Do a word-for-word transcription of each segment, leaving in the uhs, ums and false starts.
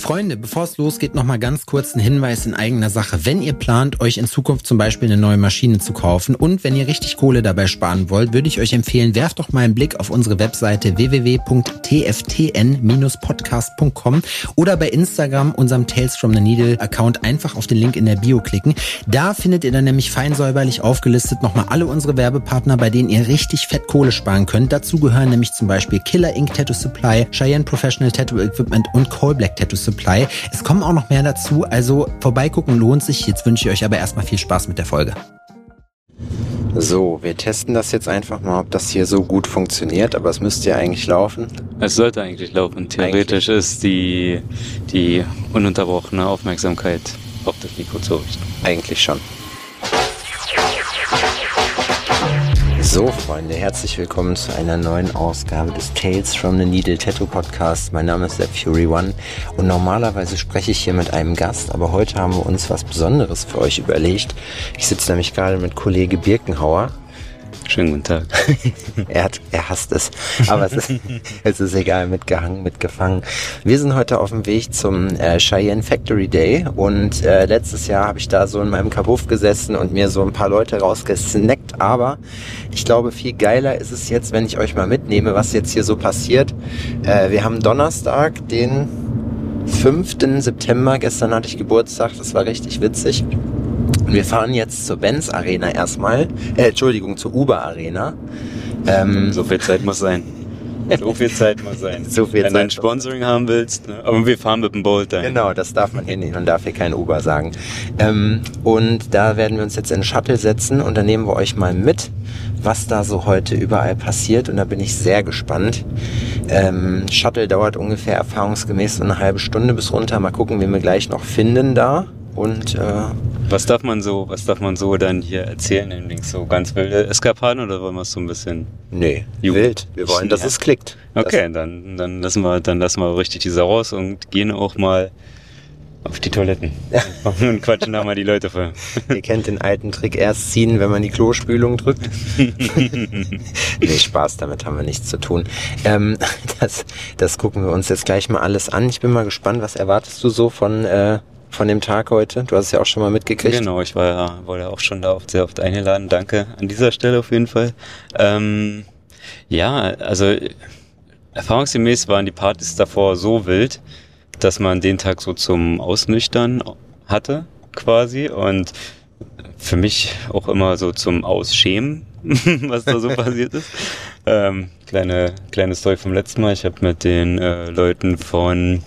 Freunde, bevor es losgeht, nochmal ganz kurz ein Hinweis in eigener Sache. Wenn ihr plant, euch in Zukunft zum Beispiel eine neue Maschine zu kaufen und wenn ihr richtig Kohle dabei sparen wollt, würde ich euch empfehlen, werft doch mal einen Blick auf unsere Webseite w w w punkt t f t n dash podcast punkt com oder bei Instagram, unserem Tales from the Needle Account, einfach auf den Link in der Bio klicken. Da findet ihr dann nämlich fein säuberlich aufgelistet nochmal alle unsere Werbepartner, bei denen ihr richtig fett Kohle sparen könnt. Dazu gehören nämlich zum Beispiel Killer Ink Tattoo Supply, Cheyenne Professional Tattoo Equipment und Coal Black Tattoo Supply. Es kommen auch noch mehr dazu, also vorbeigucken lohnt sich. Jetzt wünsche ich euch aber erstmal viel Spaß mit der Folge. So, wir testen das jetzt einfach mal, ob das hier so gut funktioniert, aber es müsste ja eigentlich laufen. Es sollte eigentlich laufen. Theoretisch eigentlich ist die, die ununterbrochene Aufmerksamkeit auf das Mikro zu richten. Eigentlich schon. So, Freunde, herzlich willkommen zu einer neuen Ausgabe des Tales from the Needle Tattoo Podcast. Mein Name ist der Fury One und normalerweise spreche ich hier mit einem Gast, aber heute haben wir uns was Besonderes für euch überlegt. Ich sitze nämlich gerade mit Kollege Birkenhauer. Schönen guten Tag. er, hat, er hasst es, aber es ist, es ist egal, mitgehangen, mitgefangen. Wir sind heute auf dem Weg zum äh, Cheyenne Factory Day und äh, letztes Jahr habe ich da so in meinem Kabuff gesessen und mir so ein paar Leute rausgesnackt, aber ich glaube, viel geiler ist es jetzt, wenn ich euch mal mitnehme, was jetzt hier so passiert. Äh, wir haben Donnerstag, den fünften September, gestern hatte ich Geburtstag, das war richtig witzig. Und wir fahren jetzt zur Benz Arena erstmal, äh, Entschuldigung, zur Uber Arena. Ähm, so viel Zeit muss sein. So viel Zeit muss sein. So viel Wenn du ein Sponsoring haben willst, ne? Aber wir fahren mit dem Bolt dahin. Genau, das darf man hier nicht, man darf hier kein Uber sagen. Ähm, und da werden wir uns jetzt in den Shuttle setzen und dann nehmen wir euch mal mit, was da so heute überall passiert und da bin ich sehr gespannt. Ähm, Shuttle dauert ungefähr erfahrungsgemäß so eine halbe Stunde bis runter. Mal gucken, wen wir gleich noch finden da. Und äh, was darf man so, was darf man so dann hier erzählen, nämlich so ganz wilde Eskapaden oder wollen wir es so ein bisschen? Nee, Jugend? wild. Wir wollen, dass ja. es klickt. Okay, dann dann lassen wir dann lassen wir richtig die Sau raus und gehen auch mal auf die Toiletten. Ja. Und quatschen da mal die Leute voll. Ihr kennt den alten Trick, erst ziehen, wenn man die Klospülung drückt. Nee, Spaß, damit haben wir nichts zu tun. Ähm, das, das gucken wir uns jetzt gleich mal alles an. Ich bin mal gespannt, was erwartest du so von äh, von dem Tag heute? Du hast es ja auch schon mal mitgekriegt. Genau, ich war ja, war ja auch schon da oft, sehr oft eingeladen. Danke an dieser Stelle auf jeden Fall. Ähm, ja, also erfahrungsgemäß waren die Partys davor so wild, dass man den Tag so zum Ausnüchtern hatte quasi und für mich auch immer so zum Ausschämen, was da so passiert ist. Ähm, kleine, kleine Story vom letzten Mal. Ich habe mit den äh, Leuten von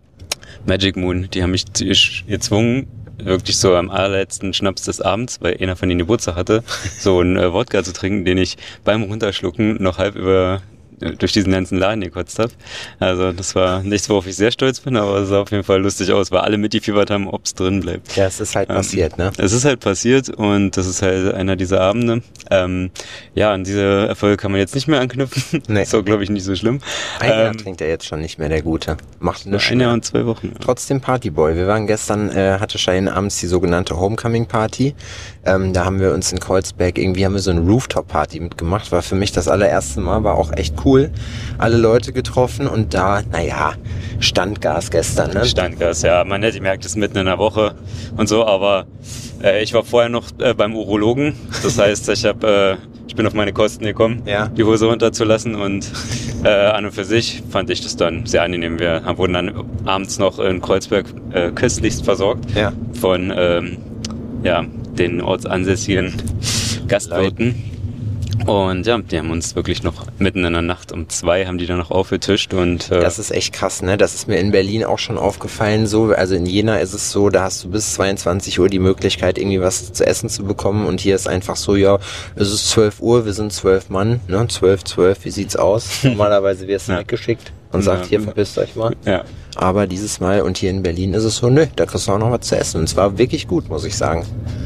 Magic Moon, die haben mich gezwungen, wirklich so am allerletzten Schnaps des Abends, weil einer von denen Geburtstag hatte, so einen äh, Wodka zu trinken, den ich beim Runterschlucken noch halb über durch diesen ganzen Laden gekotzt habe. Also das war nichts, worauf ich sehr stolz bin, aber es sah auf jeden Fall lustig aus, weil alle mitgefiebert haben, ob es drin bleibt. Ja, es ist halt ähm, passiert, ne? Es ist halt passiert und das ist halt einer dieser Abende. Ähm, ja, an diese Erfolge kann man jetzt nicht mehr anknüpfen. Nee. Ist auch, glaube ich, nicht so schlimm. Ein Jahr ähm, trinkt er jetzt schon nicht mehr, der Gute. Macht eine Ein Jahr und zwei Wochen. Ja. Trotzdem Partyboy. Wir waren gestern, äh, hatte Cheyenne abends die sogenannte Homecoming-Party. Ähm, da haben wir uns in Kreuzberg, irgendwie haben wir so eine Rooftop-Party mitgemacht. War für mich das allererste Mal, war auch echt cool. Alle Leute getroffen und da, naja, Standgas gestern, ne? Standgas, ja. Man hätte gemerkt, es ist mitten in der Woche und so, aber äh, ich war vorher noch äh, beim Urologen. Das heißt, ich habe, äh, ich bin auf meine Kosten gekommen, ja. die Hose runterzulassen und äh, an und für sich fand ich das dann sehr angenehm. Wir wurden dann abends noch in Kreuzberg äh, köstlichst versorgt ja. von ähm, ja, den ortsansässigen Gastwirten. Und ja, die haben uns wirklich noch mitten in der Nacht um zwei haben die dann noch aufgetischt und äh das ist echt krass, ne? Das ist mir in Berlin auch schon aufgefallen so. Also in Jena ist es so, da hast du bis zweiundzwanzig Uhr die Möglichkeit, irgendwie was zu essen zu bekommen und hier ist einfach so, ja, es ist zwölf Uhr, wir sind zwölf Mann, ne? zwölf, zwölf, wie sieht's aus? Normalerweise wirst du ja. weggeschickt und sagt, ja. hier, verpisst euch mal. Ja. Aber dieses Mal und hier in Berlin ist es so, nö, da kriegst du auch noch was zu essen und es war wirklich gut, muss ich sagen.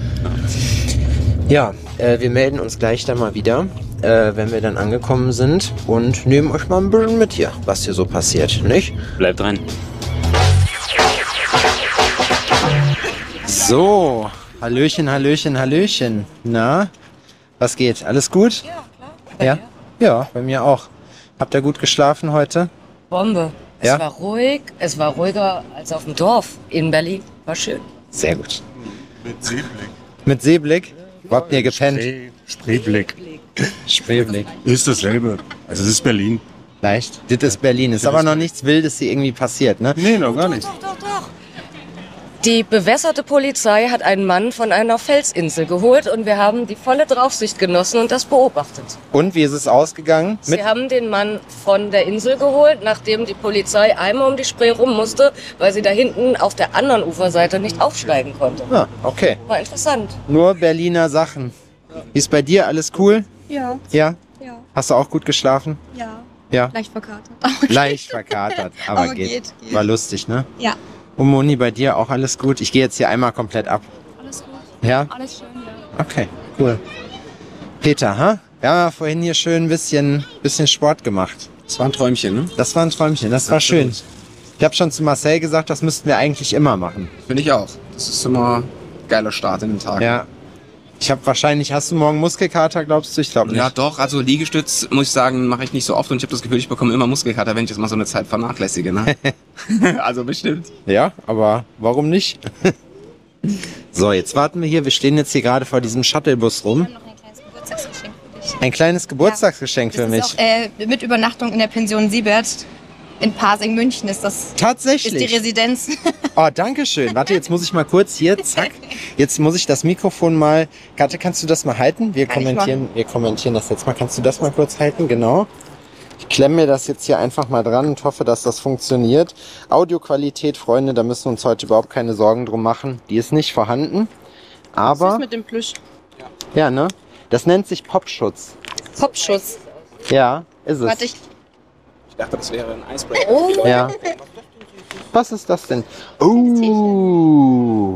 Ja, äh, wir melden uns gleich dann mal wieder, äh, wenn wir dann angekommen sind und nehmen euch mal ein bisschen mit hier, was hier so passiert, nicht? Bleibt dran. So, Hallöchen, Hallöchen, Hallöchen. Na, was geht? Alles gut? Ja, klar. Bei Ja? dir? Ja, bei mir auch. Habt ihr gut geschlafen heute? Bombe. Es Ja? war ruhig, es war ruhiger als auf dem Dorf in Berlin. War schön. Sehr gut. Mit Seeblick. Mit Seeblick? Wo habt ihr gepennt? Spree, Spreeblick. Spreeblick. Ist dasselbe. Also es ist Berlin. Leicht. Das ist Berlin. Ist aber noch nichts Wildes hier irgendwie passiert, ne? Nee, noch gar nicht. Doch, doch, doch. Die bewässerte Polizei hat einen Mann von einer Felsinsel geholt und wir haben die volle Draufsicht genossen und das beobachtet. Und wie ist es ausgegangen? Mit Sie haben den Mann von der Insel geholt, nachdem die Polizei einmal um die Spree rum musste, weil sie da hinten auf der anderen Uferseite nicht aufsteigen konnte. Ah, okay. War interessant. Nur Berliner Sachen. Wie ist bei dir? Alles cool? Ja, Ja? ja, Hast du auch gut geschlafen? ja. Ja. Leicht verkatert. Leicht verkatert, aber, Aber geht. geht, geht. War lustig, ne? Ja. Und Moni, bei dir auch alles gut? Ich gehe jetzt hier einmal komplett ab. Alles gut. Ja? Alles schön, ja. Okay, cool. Peter, ha? Wir haben ja vorhin hier schön ein bisschen, bisschen Sport gemacht. Das war ein Träumchen, ne? Das war ein Träumchen, das war schön. Ich habe schon zu Marcel gesagt, das müssten wir eigentlich immer machen. Finde ich auch. Das ist immer ein geiler Start in den Tag. Ja. Ich habe wahrscheinlich, hast du morgen Muskelkater, glaubst du? Ich glaube nicht. Ja, doch. Also Liegestütz, muss ich sagen, mache ich nicht so oft und ich habe das Gefühl, ich bekomme immer Muskelkater, wenn ich das mal so eine Zeit vernachlässige. Ne? Also bestimmt. Ja, aber warum nicht? So, jetzt warten wir hier. Wir stehen jetzt hier gerade vor diesem Shuttlebus rum. noch ein kleines Geburtstagsgeschenk für dich. Ein kleines Geburtstagsgeschenk für Das mich. ist auch äh, mit Übernachtung in der Pension Siebert. In Pasing, München ist das. Ist die Tatsächlich. Residenz. Oh, danke schön. Warte, jetzt muss ich mal kurz hier, zack. Jetzt muss ich das Mikrofon mal. Katja, kannst du das mal halten? Wir Kann ich kommentieren, wir kommentieren das jetzt mal. Kannst du das mal kurz halten? Genau. Ich klemme mir das jetzt hier einfach mal dran und hoffe, dass das funktioniert. Audioqualität, Freunde, da müssen wir uns heute überhaupt keine Sorgen drum machen. Die ist nicht vorhanden. Aber, Was ist mit dem Plüsch? ja, ne? Das nennt sich Popschutz. Popschutz. Ja, ist es. Warte, ich. Ich dachte, das wäre ein Icebreaker. Oh. Ja. Was ist das denn? Oh.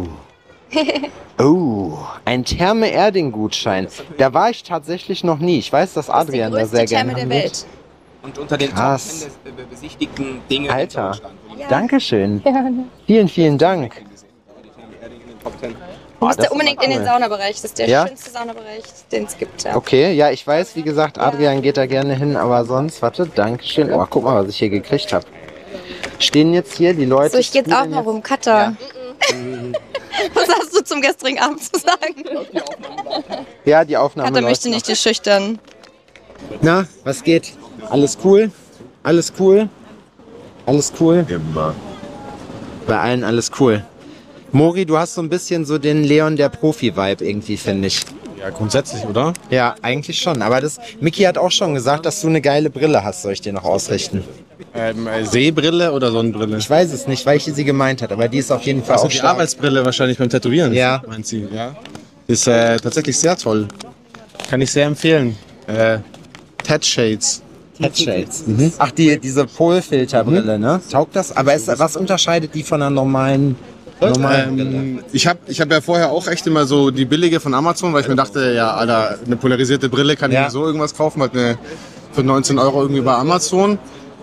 Oh, ein Therme-Erding-Gutschein. Da war ich tatsächlich noch nie. Ich weiß, dass Adrian da sehr gerne der hingeht. Welt. Und unter den Krass. Top ten des besichtigten Dinge Alter. in Deutschland. Dankeschön. Vielen, vielen Dank. Du musst das ja unbedingt ist in cool. den Saunabereich. Das ist der Ja? schönste Saunabereich, den es gibt. Ja. Okay, ja, ich weiß, wie gesagt, Adrian geht da gerne hin, aber sonst, warte, Dankeschön. Oh, guck mal, was ich hier gekriegt habe. Stehen jetzt hier die Leute. So, ich geh jetzt auch spielen mal rum. Katha. Was hast du zum gestrigen Abend zu sagen? Ja, die Aufnahme Katha läuft möchte nicht die schüchtern. noch. Na, was geht? Alles cool? Alles cool? Alles cool? Immer. Bei allen alles cool. Mori, du hast so ein bisschen so den Leon der Profi-Vibe irgendwie, finde ich. Ja, grundsätzlich, oder? Ja, eigentlich schon. Aber das, Miki hat auch schon gesagt, dass du eine geile Brille hast. Soll ich dir noch ausrichten? Ähm, äh, Sehbrille oder Sonnenbrille? Ich weiß es nicht, weil ich sie gemeint hat, aber die ist auf jeden Fall Also auch die stark. Arbeitsbrille wahrscheinlich beim Tätowieren. Ja. Meint sie, ja. Ist äh, tatsächlich sehr toll. Kann ich sehr empfehlen. Äh, Ted Shades. Headshades. Ach, die, diese Polfilterbrille, ne? Taugt das? Aber ist, was unterscheidet die von einer normalen, normalen Brille? Ähm, ich habe ich hab ja vorher auch echt immer so die billige von Amazon, weil ich mir dachte, ja, Alter, eine polarisierte Brille kann ich Ja. mir so irgendwas kaufen, halt eine für neunzehn Euro irgendwie bei Amazon.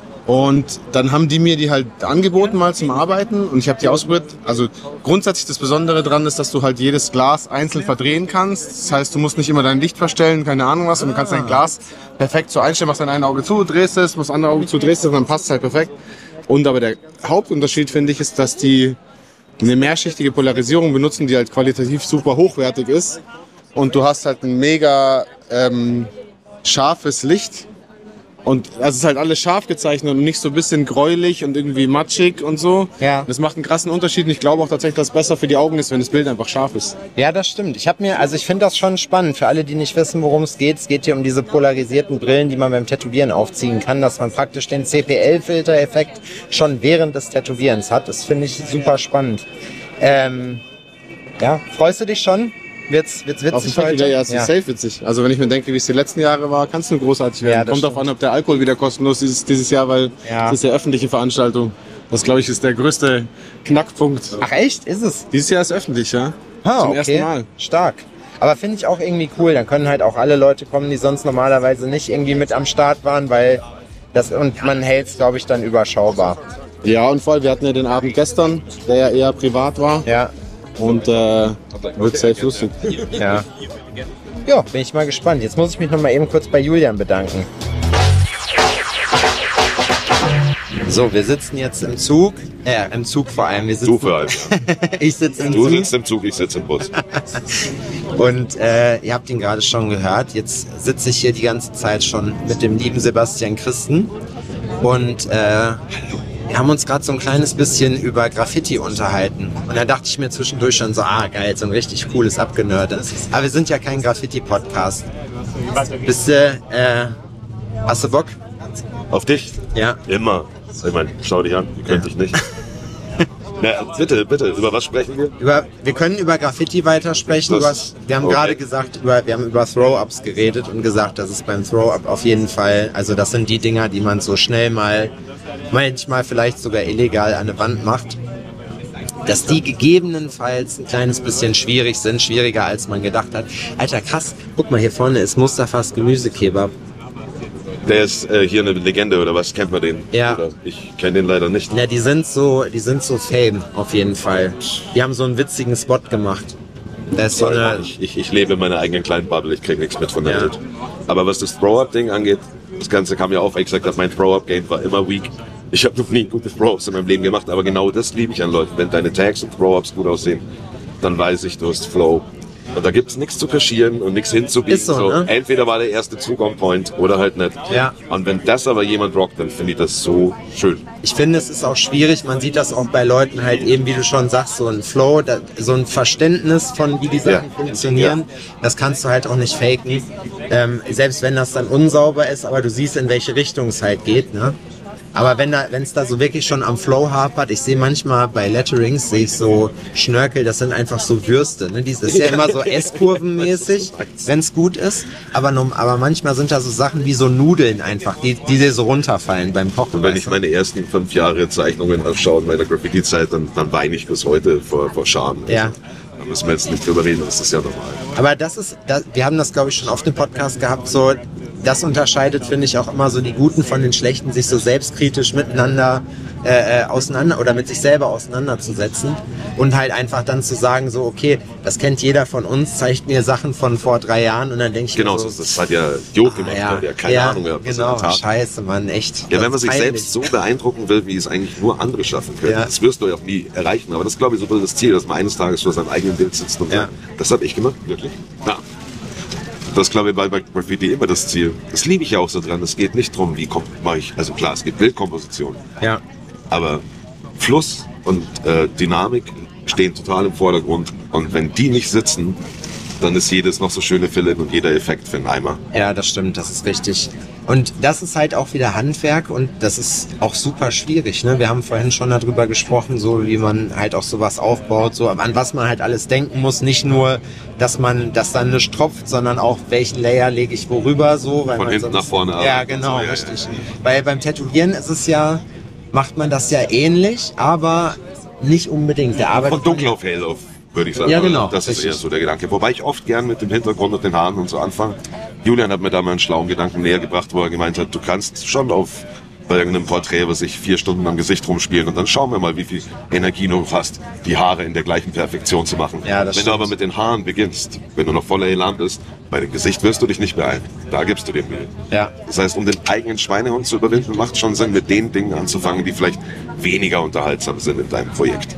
Und dann haben die mir die halt angeboten mal zum Arbeiten und ich habe die ausprobiert. Also grundsätzlich das Besondere dran ist, dass du halt jedes Glas einzeln verdrehen kannst. Das heißt, du musst nicht immer dein Licht verstellen, keine Ahnung was, und du kannst dein Glas perfekt so einstellen, machst dein ein Auge zu, drehst es, machst das andere Auge zu, drehst es und dann passt es halt perfekt. Und aber der Hauptunterschied, finde ich, ist, dass die eine mehrschichtige Polarisierung benutzen, die halt qualitativ super hochwertig ist. Und du hast halt ein mega ähm, scharfes Licht. Und also es ist halt alles scharf gezeichnet und nicht so ein bisschen gräulich und irgendwie matschig und so. Ja. Das macht einen krassen Unterschied und ich glaube auch tatsächlich, dass es besser für die Augen ist, wenn das Bild einfach scharf ist. Ja, das stimmt. Ich habe mir, also ich finde das schon spannend. Für alle, die nicht wissen, worum es geht, es geht hier um diese polarisierten Brillen, die man beim Tätowieren aufziehen kann, dass man praktisch den C P L-Filter-Effekt schon während des Tätowierens hat. Das finde ich super spannend. Ähm, ja, freust du dich schon? Wird's, wird's witzig Auf jeden Fall heute? wieder, ja, es ist safe witzig. Also wenn ich mir denke, wie es die letzten Jahre war, kann es nur großartig werden. Ja, das Kommt stimmt. drauf an, ob der Alkohol wieder kostenlos ist dieses Jahr, weil Ja. das ist ja öffentliche Veranstaltung. Das, glaube ich, ist der größte Knackpunkt. Ach echt? Ist es? Dieses Jahr ist öffentlich, ja. Ah, Zum okay. ersten Mal. Stark. Aber finde ich auch irgendwie cool. Dann können halt auch alle Leute kommen, die sonst normalerweise nicht irgendwie mit am Start waren, weil das, und man hält es, glaube ich, dann überschaubar. Ja, und vor allem, wir hatten ja den Abend gestern, der ja eher privat war. Ja, Und äh, wird safe lustig. ja. Ja, bin ich mal gespannt. Jetzt muss ich mich noch mal eben kurz bei Julian bedanken. So, wir sitzen jetzt im Zug. Äh, im Zug vor allem. Wir sitzen, Du vor allem, ja. ich sitze im Du Zug. sitzt im Zug, ich sitze im Bus. Und äh, ihr habt ihn gerade schon gehört. Jetzt sitze ich hier die ganze Zeit schon mit dem lieben Sebastian Christen. Und äh, wir haben uns gerade so ein kleines bisschen über Graffiti unterhalten. Und da dachte ich mir zwischendurch schon so, ah geil, so ein richtig cooles Abgenörde. Aber wir sind ja kein Graffiti-Podcast. Bist du, äh, hast du Bock? Auf dich? Ja. Immer. Ich meine, schau dich an, wie könnte ich nicht. Na, bitte, bitte, über was sprechen wir? Über, wir können über Graffiti weitersprechen. Das- Du hast, wir haben okay. gerade gesagt, über, wir haben über Throw-Ups geredet und gesagt, dass es beim Throw-Up auf jeden Fall, also das sind die Dinger, die man so schnell mal, manchmal vielleicht sogar illegal an eine Wand macht, dass die gegebenenfalls ein kleines bisschen schwierig sind, schwieriger als man gedacht hat. Alter, krass, guck mal, hier vorne ist Mustafas Gemüsekebab. Der ist äh, hier eine Legende, oder was? Kennt man den? Ja. Oder ich kenne den leider nicht. Na, die sind so, die sind so Fame, auf jeden Fall. Die haben so einen witzigen Spot gemacht. Da ist so eine, Ich, ich, ich lebe in meiner eigenen kleinen Bubble, ich kriege nichts mit von der Ja. Welt. Aber was das Throw-Up-Ding angeht, das Ganze kam ja auf, weil ich gesagt habe, mein Throw-Up-Game war immer weak. Ich habe noch nie gute Throw-Ups in meinem Leben gemacht, aber genau das liebe ich an Leuten. Wenn deine Tags und Throw-Ups gut aussehen, dann weiß ich, du hast Flow. Und da gibt's nichts zu kaschieren und nichts hinzubiegen. Ist so, ne? Entweder war der erste Zug on point oder halt nicht. Ja. Und wenn das aber jemand rockt, dann finde ich das so schön. ich finde, es ist auch schwierig, man sieht das auch bei Leuten halt eben, wie du schon sagst, so ein Flow, da, so ein Verständnis von, wie die Sachen Ja. funktionieren, das kannst du halt auch nicht faken. Ähm, selbst wenn das dann unsauber ist, aber du siehst, in welche Richtung es halt geht, ne? Aber wenn da, wenn es da so wirklich schon am Flow hapert, ich sehe manchmal bei Letterings, sehe ich so Schnörkel, das sind einfach so Würste, ne? Das ist ja immer so S-Kurvenmäßig, wenn es gut ist, aber, nun- aber manchmal sind da so Sachen wie so Nudeln einfach, die, die dir so runterfallen beim Kochen. Und wenn weißt ich du? meine ersten fünf Jahre Zeichnungen anschaue in meiner Graffiti-Zeit, dann, dann weine ich bis heute vor, vor Scham. Ja. Also, da müssen wir jetzt nicht drüber reden, das ist ja normal. Aber das ist, das, wir haben das glaube ich schon oft im Podcast gehabt, so, das unterscheidet, finde ich, auch immer so die Guten von den Schlechten, sich so selbstkritisch miteinander äh, äh, auseinander oder mit sich selber auseinanderzusetzen und halt einfach dann zu sagen, so, okay, das kennt jeder von uns, zeigt mir Sachen von vor drei Jahren und dann denke ich Genau, mir so, so, das hat ja Jod gemacht, ja, der ja keine ja, Ahnung gehabt, was genau, er tat. scheiße, Mann, echt. Ja, Das wenn man ist sich peinlich. selbst so beeindrucken will, wie es eigentlich nur andere schaffen können, Ja. das wirst du ja auch nie erreichen. Aber das ist, glaube ich, so das Ziel, dass man eines Tages vor seinem eigenen Bild sitzt und Ja. sagt, das habe ich gemacht, wirklich. Ja. Das glaube ich bei, bei Graffiti immer das Ziel. Das liebe ich ja auch so dran. Es geht nicht drum, wie mache ich. Also klar, es gibt Bildkomposition, Ja, aber Fluss und äh, Dynamik stehen total im Vordergrund. Und wenn die nicht sitzen, dann ist jedes noch so schöne Fill-In und jeder Effekt für einen Eimer. ja, das stimmt, das ist richtig. Und das ist halt auch wieder Handwerk und das ist auch super schwierig. Ne? Wir haben vorhin schon darüber gesprochen, so wie man halt auch sowas aufbaut, so an was man halt alles denken muss. Nicht nur, dass man, dass dann nicht tropft, sondern auch, welchen Layer lege ich worüber, so. Weil Von man hinten sonst, nach vorne Ja, arbeiten und genau, so, ja, richtig. Weil beim Tätowieren ist es ja, macht man das ja ähnlich, aber nicht unbedingt. Der arbeitet Von dunkel auf hell auf, würde ich sagen. Ja, genau, Das ist richtig. eher so der Gedanke. Wobei ich oft gern mit dem Hintergrund und den Haaren und so anfange. Julian hat mir da mal einen schlauen Gedanken näher gebracht, wo er gemeint hat, du kannst schon auf bei irgendeinem Porträt, was ich vier Stunden am Gesicht rumspielen und dann schauen wir mal, wie viel Energie du hast, die Haare in der gleichen Perfektion zu machen. Ja, das wenn stimmt. du aber mit den Haaren beginnst, wenn du noch voller Elan bist, bei dem Gesicht wirst du dich nicht beeilen. Da gibst du dir Mühe. Ja. Das heißt, um den eigenen Schweinehund zu überwinden, macht schon Sinn, mit den Dingen anzufangen, die vielleicht weniger unterhaltsam sind in deinem Projekt.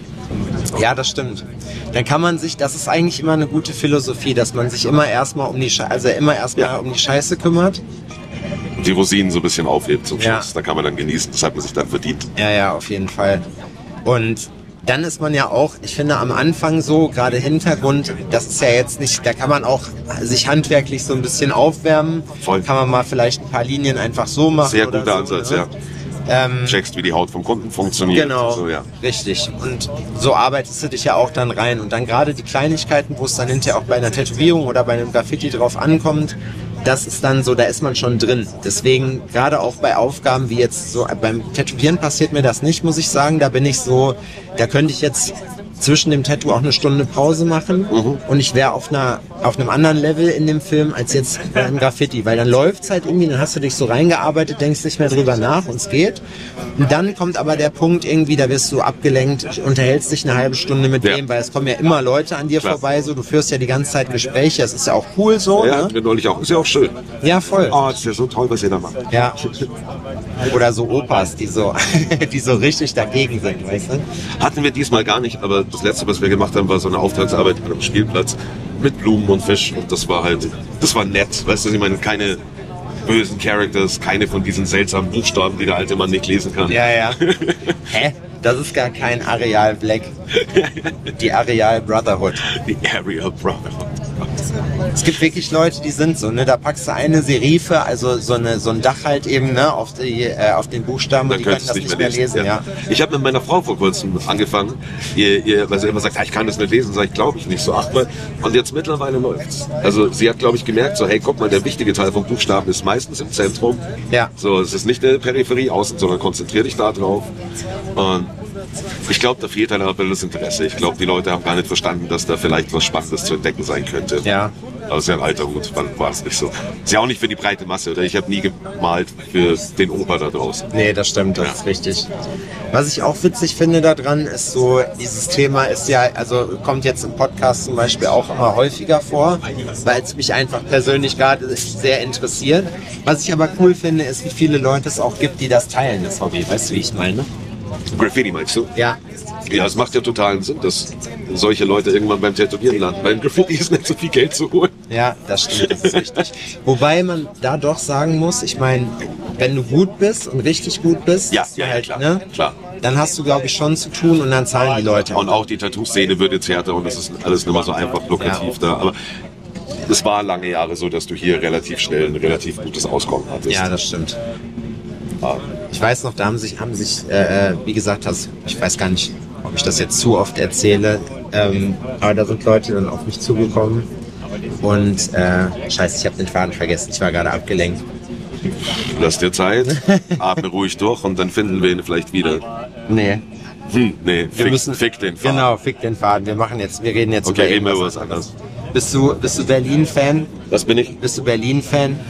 Ja, das stimmt. Dann kann man sich, das ist eigentlich immer eine gute Philosophie, dass man sich immer erstmal um die Scheiße, also immer erstmal Ja. um die Scheiße kümmert. Und die Rosinen so ein bisschen aufhebt zum Ja. Schluss. Da kann man dann genießen. Das hat man sich dann verdient. Ja, ja, auf jeden Fall. Und dann ist man ja auch, ich finde am Anfang so, gerade Hintergrund, das ist ja jetzt nicht, da kann man auch sich handwerklich so ein bisschen aufwärmen. Voll. Kann man mal vielleicht ein paar Linien einfach so machen. Sehr oder guter so, Ansatz, ne? ja. Ähm, Checkst, wie die Haut vom Kunden funktioniert. Genau, So, ja. richtig. Und so arbeitest du dich ja auch dann rein. Und dann gerade die Kleinigkeiten, wo es dann hinterher auch bei einer Tätowierung oder bei einem Graffiti drauf ankommt, das ist dann so, da ist man schon drin. Deswegen, gerade auch bei Aufgaben wie jetzt so, beim Tätowieren passiert mir das nicht, muss ich sagen. Da bin ich so, da könnte ich jetzt zwischen dem Tattoo auch eine Stunde Pause machen und ich wäre auf einer auf einem anderen Level in dem Film als jetzt beim Graffiti, weil dann läuft's halt irgendwie, dann hast du dich so reingearbeitet, denkst nicht mehr drüber nach und es geht. Und dann kommt aber der Punkt irgendwie, da wirst du abgelenkt, unterhältst dich eine halbe Stunde mit Ja. dem, weil es kommen ja immer Leute an dir Klar. vorbei, so du führst ja die ganze Zeit Gespräche, das ist ja auch cool so. Ja, Ne? hatten wir neulich auch. Ist ja auch schön. Ja, voll. Oh, das ist ja so toll, was ihr da macht. Ja. Oder so Opas, die so, die so richtig dagegen sind, weißt du? Hatten wir diesmal gar nicht, aber das letzte, was wir gemacht haben, war so eine Auftragsarbeit an einem Spielplatz mit Blumen und Fisch und das war halt, das war nett, weißt du, ich meine, keine bösen Characters, keine von diesen seltsamen Buchstaben, die der alte Mann nicht lesen kann. Ja, ja. Hä? Das ist gar kein Areal Black. Die Areal Brotherhood. Die Areal Brotherhood. Es gibt wirklich Leute, die sind so, ne, da packst du eine Serife, also so eine so ein Dach halt eben, ne, auf die äh, auf den Buchstaben, und die können das nicht mehr lesen, lesen ja. ja. Ich habe mit meiner Frau vor kurzem angefangen, ihr, ihr, weil sie immer sagt, ja, ich kann das nicht lesen, sag ich, glaube ich nicht, so achtmal. Und jetzt mittlerweile läuft's. Also sie hat, glaube ich, gemerkt, so, hey, guck mal, der wichtige Teil vom Buchstaben ist meistens im Zentrum. Ja. So, es ist nicht eine Peripherie außen, sondern konzentrier dich da drauf. Und ich glaube, da fehlt halt aber das Interesse. Ich glaube, die Leute haben gar nicht verstanden, dass da vielleicht was Spannendes zu entdecken sein könnte. Ja. Aber es ist ja ein alter Hut, war es nicht so. Ist ja auch nicht für die breite Masse, oder? Ich habe nie gemalt für den Opa da draußen. Nee, das stimmt, das ja. ist richtig. Was ich auch witzig finde daran, ist so, dieses Thema ist ja, also kommt jetzt im Podcast zum Beispiel auch immer häufiger vor, weil es mich einfach persönlich gerade sehr interessiert. Was ich aber cool finde, ist, wie viele Leute es auch gibt, die das teilen, das Hobby. Weißt du, wie ich meine? Graffiti meinst du? Ja. Ja, es macht ja totalen Sinn, dass solche Leute irgendwann beim Tätowieren landen. Beim Graffiti ist nicht so viel Geld zu holen. Ja, das stimmt, das ist richtig. Wobei man da doch sagen muss, ich meine, wenn du gut bist und richtig gut bist, ja, ja, halt, klar, ne, klar. dann hast du, glaube ich, schon zu tun und dann zahlen die Leute. Und auch die Tattoo-Szene wird jetzt härter und das ist alles nicht mehr so einfach lukrativ ja. da. Aber es war lange Jahre so, dass du hier relativ schnell ein relativ gutes Auskommen hattest. Ja, das stimmt. Ich weiß noch, da haben sich, haben sich äh, wie gesagt, das, ich weiß gar nicht, ob ich das jetzt zu oft erzähle, ähm, aber da sind Leute dann auf mich zugekommen und äh, scheiße, ich habe den Faden vergessen, ich war gerade abgelenkt. Lass dir Zeit, atme ruhig durch und dann finden wir ihn vielleicht wieder. Nee. Hm, nee, wir fick, müssen, fick den Faden. Genau, fick den Faden. Wir machen jetzt, wir reden jetzt okay, über reden wir über was was anderes. Bist du, bist du Berlin-Fan? Was bin ich? Bist du Berlin-Fan?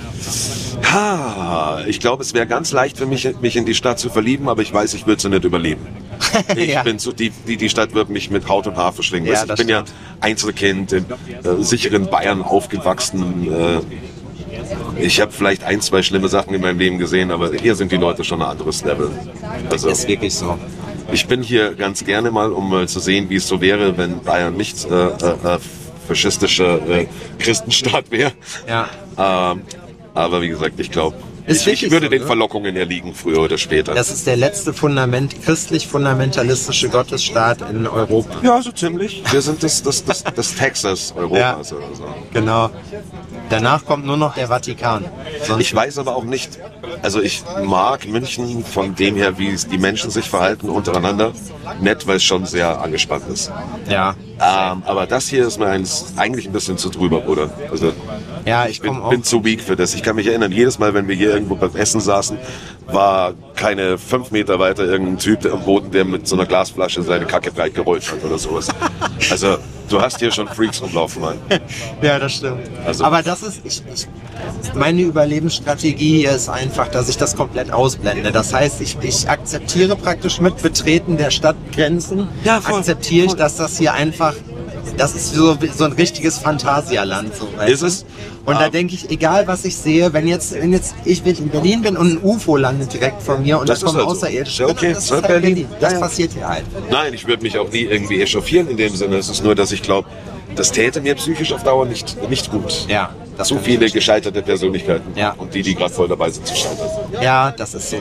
Ha, ich glaube, es wäre ganz leicht für mich, mich in die Stadt zu verlieben, aber ich weiß, ich würde sie nicht überleben. Ich ja. bin so, die, die, die Stadt wird mich mit Haut und Haar verschlingen. Ja, ich bin stimmt. ja Einzelkind, in äh, sicheren Bayern aufgewachsen. Äh, ich habe vielleicht ein, zwei schlimme Sachen in meinem Leben gesehen, aber hier sind die Leute schon ein anderes Level. Also, ist wirklich so. Ich bin hier ganz gerne mal, um mal zu sehen, wie es so wäre, wenn Bayern nicht äh, äh, faschistischer äh, Christenstaat wäre. Ja. Ähm, aber wie gesagt, ich glaube, ich, ich würde so, den ne? Verlockungen erliegen, früher oder später. Das ist der letzte Fundament, christlich-fundamentalistische Gottesstaat in Europa. Ja, so ziemlich. Wir sind das, das, das, das Texas Europas ja, oder so. Genau. Danach kommt nur noch der Vatikan. Sonst ich weiß aber auch nicht, also ich mag München von dem her, wie die Menschen sich verhalten untereinander, nett, weil es schon sehr angespannt ist. Ja. Ähm, aber das hier ist mir eins, eigentlich ein bisschen zu drüber, oder? Also ja, ich, ich bin, auch. bin zu weak für das. Ich kann mich erinnern, jedes Mal, wenn wir hier irgendwo beim Essen saßen, war keine fünf Meter weiter irgendein Typ am Boden, der mit so einer Glasflasche seine Kacke breit gerollt hat oder sowas. Also du hast hier schon Freaks rumlaufen, Mann. Ja, das stimmt. Also, aber das ist, ich, ich, meine Überlebensstrategie ist einfach, dass ich das komplett ausblende. Das heißt, ich, ich akzeptiere praktisch mit Betreten der Stadtgrenzen, ja, voll, akzeptiere ich, voll. dass das hier einfach, das ist so, so ein richtiges Phantasialand. So, ist es? Und ah. da denke ich, egal was ich sehe, wenn jetzt, wenn jetzt ich in Berlin bin und ein U F O landet direkt von mir und das da kommen halt Außerirdische, so. okay. das ist halt Berlin. Berlin. Das ja, passiert hier halt. Nein, ich würde mich auch nie irgendwie echauffieren in dem Sinne. Es ist nur, dass ich glaube, das täte mir psychisch auf Dauer nicht, nicht gut. Ja. So viele gescheiterte Persönlichkeiten. Ja. Und die, die gerade voll dabei sind zu scheitern. Ja, das ist so.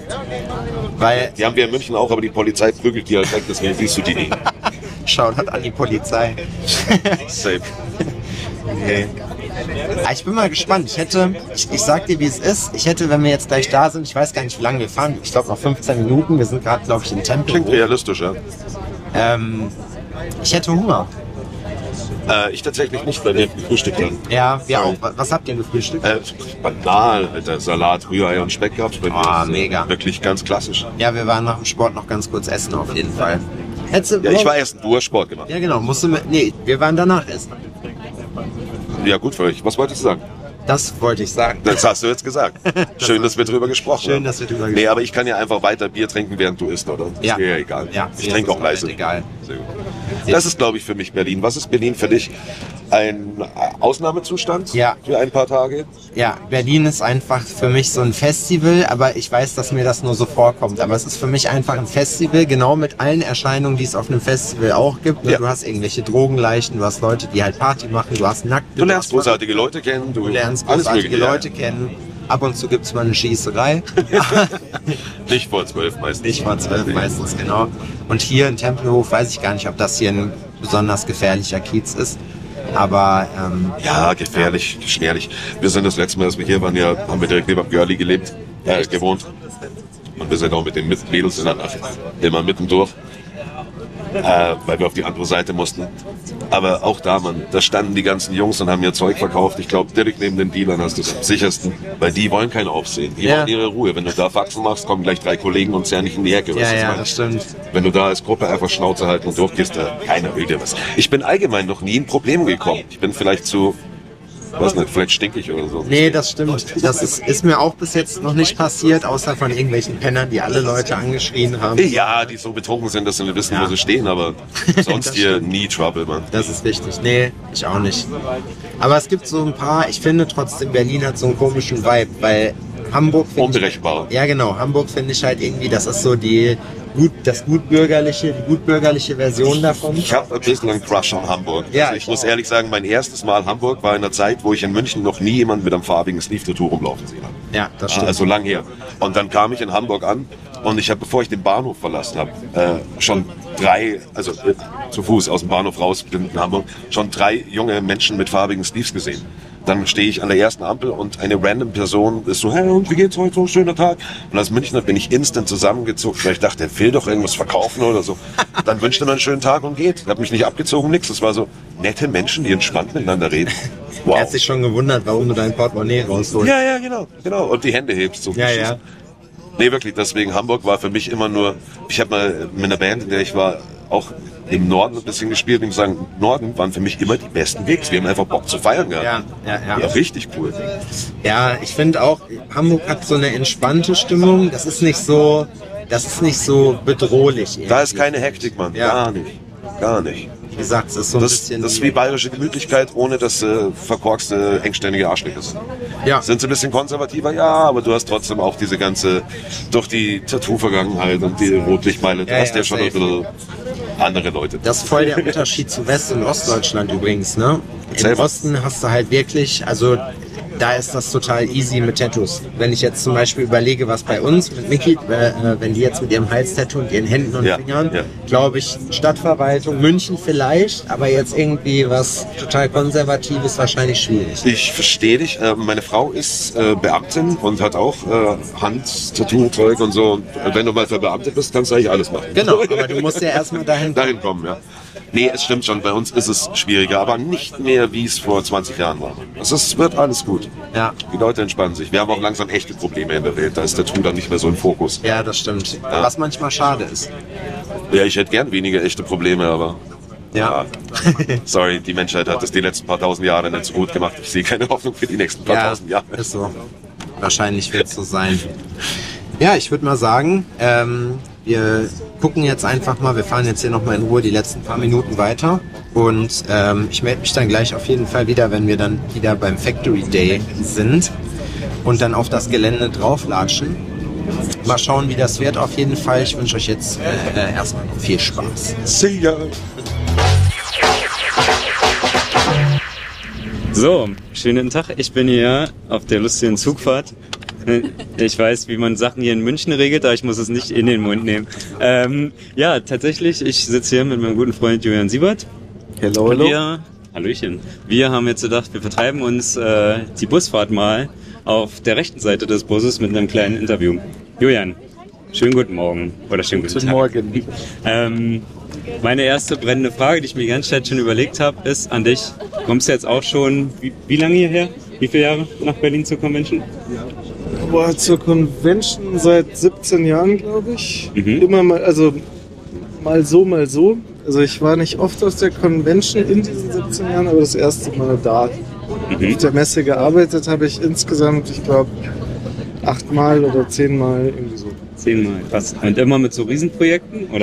Weil die haben wir in München auch, aber die Polizei prügelt die halt weg, deswegen siehst du die nie. Shoutout an die Polizei. Safe. Nee. Ich bin mal gespannt. Ich hätte, ich, ich sag dir, wie es ist. Ich hätte, wenn wir jetzt gleich da sind, ich weiß gar nicht, wie lange wir fahren. Ich glaube noch fünfzehn Minuten. Wir sind gerade, glaube ich, im Tempel. Klingt realistisch, ja. Ähm, ich hätte Hunger. Äh, ich tatsächlich nicht, weil wir gefrühstückt haben. Ja, wir auch. Was habt ihr gefrühstückt? Äh, banal, Alter. Salat, Rührei und Speck gehabt. Ah, mega. Wirklich ganz klassisch. Ja, wir waren nach dem Sport noch ganz kurz essen, auf jeden Fall. Hättest ja, ich war essen, du hast Sport gemacht. Ja, genau. Musst du mit, nee, wir waren danach essen. Ja, gut für euch. Was wolltest du sagen? Das wollte ich sagen. Das hast du jetzt gesagt. das Schön, dass wir drüber gesprochen Schön, haben. dass wir drüber gesprochen haben. Nee, aber ich kann ja einfach weiter Bier trinken, während du isst, oder? Ja. Ist mir ja egal. Ja, ich trinke auch leise. Egal. Sehr gut. Das ist, glaube ich, für mich Berlin. Was ist Berlin für dich? Ein Ausnahmezustand Ja. für ein paar Tage? Ja, Berlin ist einfach für mich so ein Festival, aber ich weiß, dass mir das nur so vorkommt. Aber es ist für mich einfach ein Festival, genau mit allen Erscheinungen, die es auf einem Festival auch gibt. Ja. Du hast irgendwelche Drogenleichen, du hast Leute, die halt Party machen, du hast Nackte. Du lernst du hast- großartige Leute kennen, du, Du lernst alles großartige Mögliche. Leute kennen. Ab und zu gibt's mal eine Schießerei. Nicht vor zwölf meistens. Nicht mal zwölf meistens, genau. Und hier in Tempelhof weiß ich gar nicht, ob das hier ein besonders gefährlicher Kiez ist. Aber ähm, Ja, gefährlich, schwerlich. Wir sind das letzte Mal, als wir hier waren, ja, haben wir direkt neben Görli gelebt, äh, gewohnt. Und wir sind auch mit den Mädels in der Nacht immer mittendurch, äh, weil wir auf die andere Seite mussten. Aber auch da, man, da standen die ganzen Jungs und haben ihr Zeug verkauft. Ich glaube, direkt neben den Dealern hast du es am sichersten, weil die wollen kein Aufsehen. Die Ja. wollen ihre Ruhe. Wenn du da Faxen machst, kommen gleich drei Kollegen und zerren dich in die Ecke. ja, weißt du, was ich ja, meine? das stimmt. Wenn du da als Gruppe einfach Schnauze halten und durchgehst, da keiner will dir was. Ich bin allgemein noch nie in Probleme gekommen. Ich bin vielleicht zu, weiß nicht, vielleicht stinkig oder so. Nee, das stimmt. Das ist, ist mir auch bis jetzt noch nicht passiert, außer von irgendwelchen Pennern, die alle Leute angeschrien haben. Ja, die so betrunken sind, dass sie nicht wissen, Ja. wo sie stehen, aber sonst Das hier stimmt. nie Trouble, Mann. Das ist wichtig. Nee, ich auch nicht. Aber es gibt so ein paar, ich finde trotzdem, Berlin hat so einen komischen Vibe, weil Hamburg finde ich, Unberechenbar. ja genau, Hamburg finde ich halt irgendwie, das ist so die gut, das gutbürgerliche, die gutbürgerliche Version davon. Ich habe ein bisschen einen Crush on Hamburg. Ja, also ich ich muss auch. ehrlich sagen, mein erstes Mal Hamburg war in einer Zeit, wo ich in München noch nie jemanden mit einem farbigen Sleeve-Tattoo rumlaufen sehen habe. Ja, das stimmt. Also lang her. Und dann kam ich in Hamburg an und ich habe, bevor ich den Bahnhof verlassen habe, äh, schon drei, also äh, zu Fuß aus dem Bahnhof raus bin in Hamburg, schon drei junge Menschen mit farbigen Sleeves gesehen. Dann stehe ich an der ersten Ampel und eine random Person ist so, hey, und wie geht's heute? So schöner Tag. Und als Münchner bin ich instant zusammengezogen, weil ich dachte, der will doch irgendwas verkaufen oder so. Dann wünscht er mir einen schönen Tag und geht. Hat mich nicht abgezogen, nix. Das war so nette Menschen, die entspannt miteinander reden. Wow. Er hat sich schon gewundert, warum du dein Portemonnaie rausholst. Ja, ja, genau, genau. Und die Hände hebst so. Ja, ja. Nee, wirklich, deswegen Hamburg war für mich immer nur, ich habe mal mit einer Band, in der ich war, auch im Norden ein bisschen gespielt und ich muss sagen, Norden waren für mich immer die besten Gigs. Wir haben einfach Bock zu feiern gehabt. Ja, ja, ja. Ja, richtig cool. Ja, ich finde auch, Hamburg hat so eine entspannte Stimmung. Das ist nicht so, das ist nicht so bedrohlich. Da ist irgendwie. keine Hektik, Mann. Ja. Gar nicht. Gar nicht. Wie gesagt, es ist so ein Das, bisschen. das ist wie bayerische Gemütlichkeit, ohne dass äh, verkorkste, engständige Arschlöcher sind. ja. Sind sie ein bisschen konservativer? Ja, aber du hast trotzdem auch diese ganze, durch die Tattoo-Vergangenheit und die Rotlichtmeile, du Ja, hast ja, ja schon ein safe. bisschen andere Leute. Das ist voll der Unterschied zu West- und Ostdeutschland übrigens, ne? Erzähl Im mal. Osten hast du halt wirklich, also da ist das total easy mit Tattoos. Wenn ich jetzt zum Beispiel überlege, was bei uns mit Miki, äh, wenn die jetzt mit ihrem Halstattoo und ihren Händen und Ja, Fingern, ja. glaube ich, Stadtverwaltung, München vielleicht, aber jetzt irgendwie was total Konservatives wahrscheinlich schwierig. Ich verstehe dich. Äh, Meine Frau ist äh, Beamtin und hat auch äh, Hand-Tattoo-Zeug und so. Und wenn du mal verbeamtet bist, kannst du eigentlich alles machen. Genau, aber du musst ja erstmal dahin kommen. Dahin kommen, ja. Nee, es stimmt schon. Bei uns ist es schwieriger, aber nicht mehr, wie es vor zwanzig Jahren war. Es ist, wird alles gut. Ja. Die Leute entspannen sich. Wir haben auch langsam echte Probleme in der Welt. Da ist Tattoo dann nicht mehr so im Fokus. Ja, das stimmt. Was manchmal schade ist. Ja, ich hätte gern weniger echte Probleme, aber... Ja. Sorry, die Menschheit hat es die letzten paar tausend Jahre nicht so gut gemacht. Ich sehe keine Hoffnung für die nächsten paar Ja, tausend Jahre. ist so. Wahrscheinlich wird es so sein. Ja, ich würde mal sagen, ähm, wir gucken jetzt einfach mal, wir fahren jetzt hier nochmal in Ruhe die letzten paar Minuten weiter und ähm, ich melde mich dann gleich auf jeden Fall wieder, wenn wir dann wieder beim Factory Day sind und dann auf das Gelände drauflatschen. Mal schauen, wie das wird auf jeden Fall. Ich wünsche euch jetzt äh, erstmal noch viel Spaß. See ya. So, schönen Tag. Ich bin hier auf der lustigen Zugfahrt. Ich weiß, wie man Sachen hier in München regelt, aber ich muss es nicht in den Mund nehmen. Ähm, ja, tatsächlich, ich sitze hier mit meinem guten Freund Julian Siebert. Hello, Und hello. wir, Hallöchen. Wir haben jetzt gedacht, wir vertreiben uns äh, die Busfahrt mal auf der rechten Seite des Busses mit einem kleinen Interview. Julian, schönen guten Morgen. Oder schönen guten, Guten Tag. Morgen. Ähm, meine erste brennende Frage, die ich mir die ganze Zeit schon überlegt habe, ist an dich. Kommst du jetzt auch schon, wie, wie lange hierher? Wie viele Jahre nach Berlin zur Convention? Boah, zur Convention seit siebzehn Jahren, glaube ich. Mhm. Immer mal, also mal so, mal so. Also ich war nicht oft auf der Convention in diesen siebzehn Jahren, aber das erste Mal da. Mhm. Auf der Messe gearbeitet habe ich insgesamt, ich glaube, achtmal oder zehnmal irgendwie so. Zehnmal, krass. Und immer mit so Riesenprojekten, oder?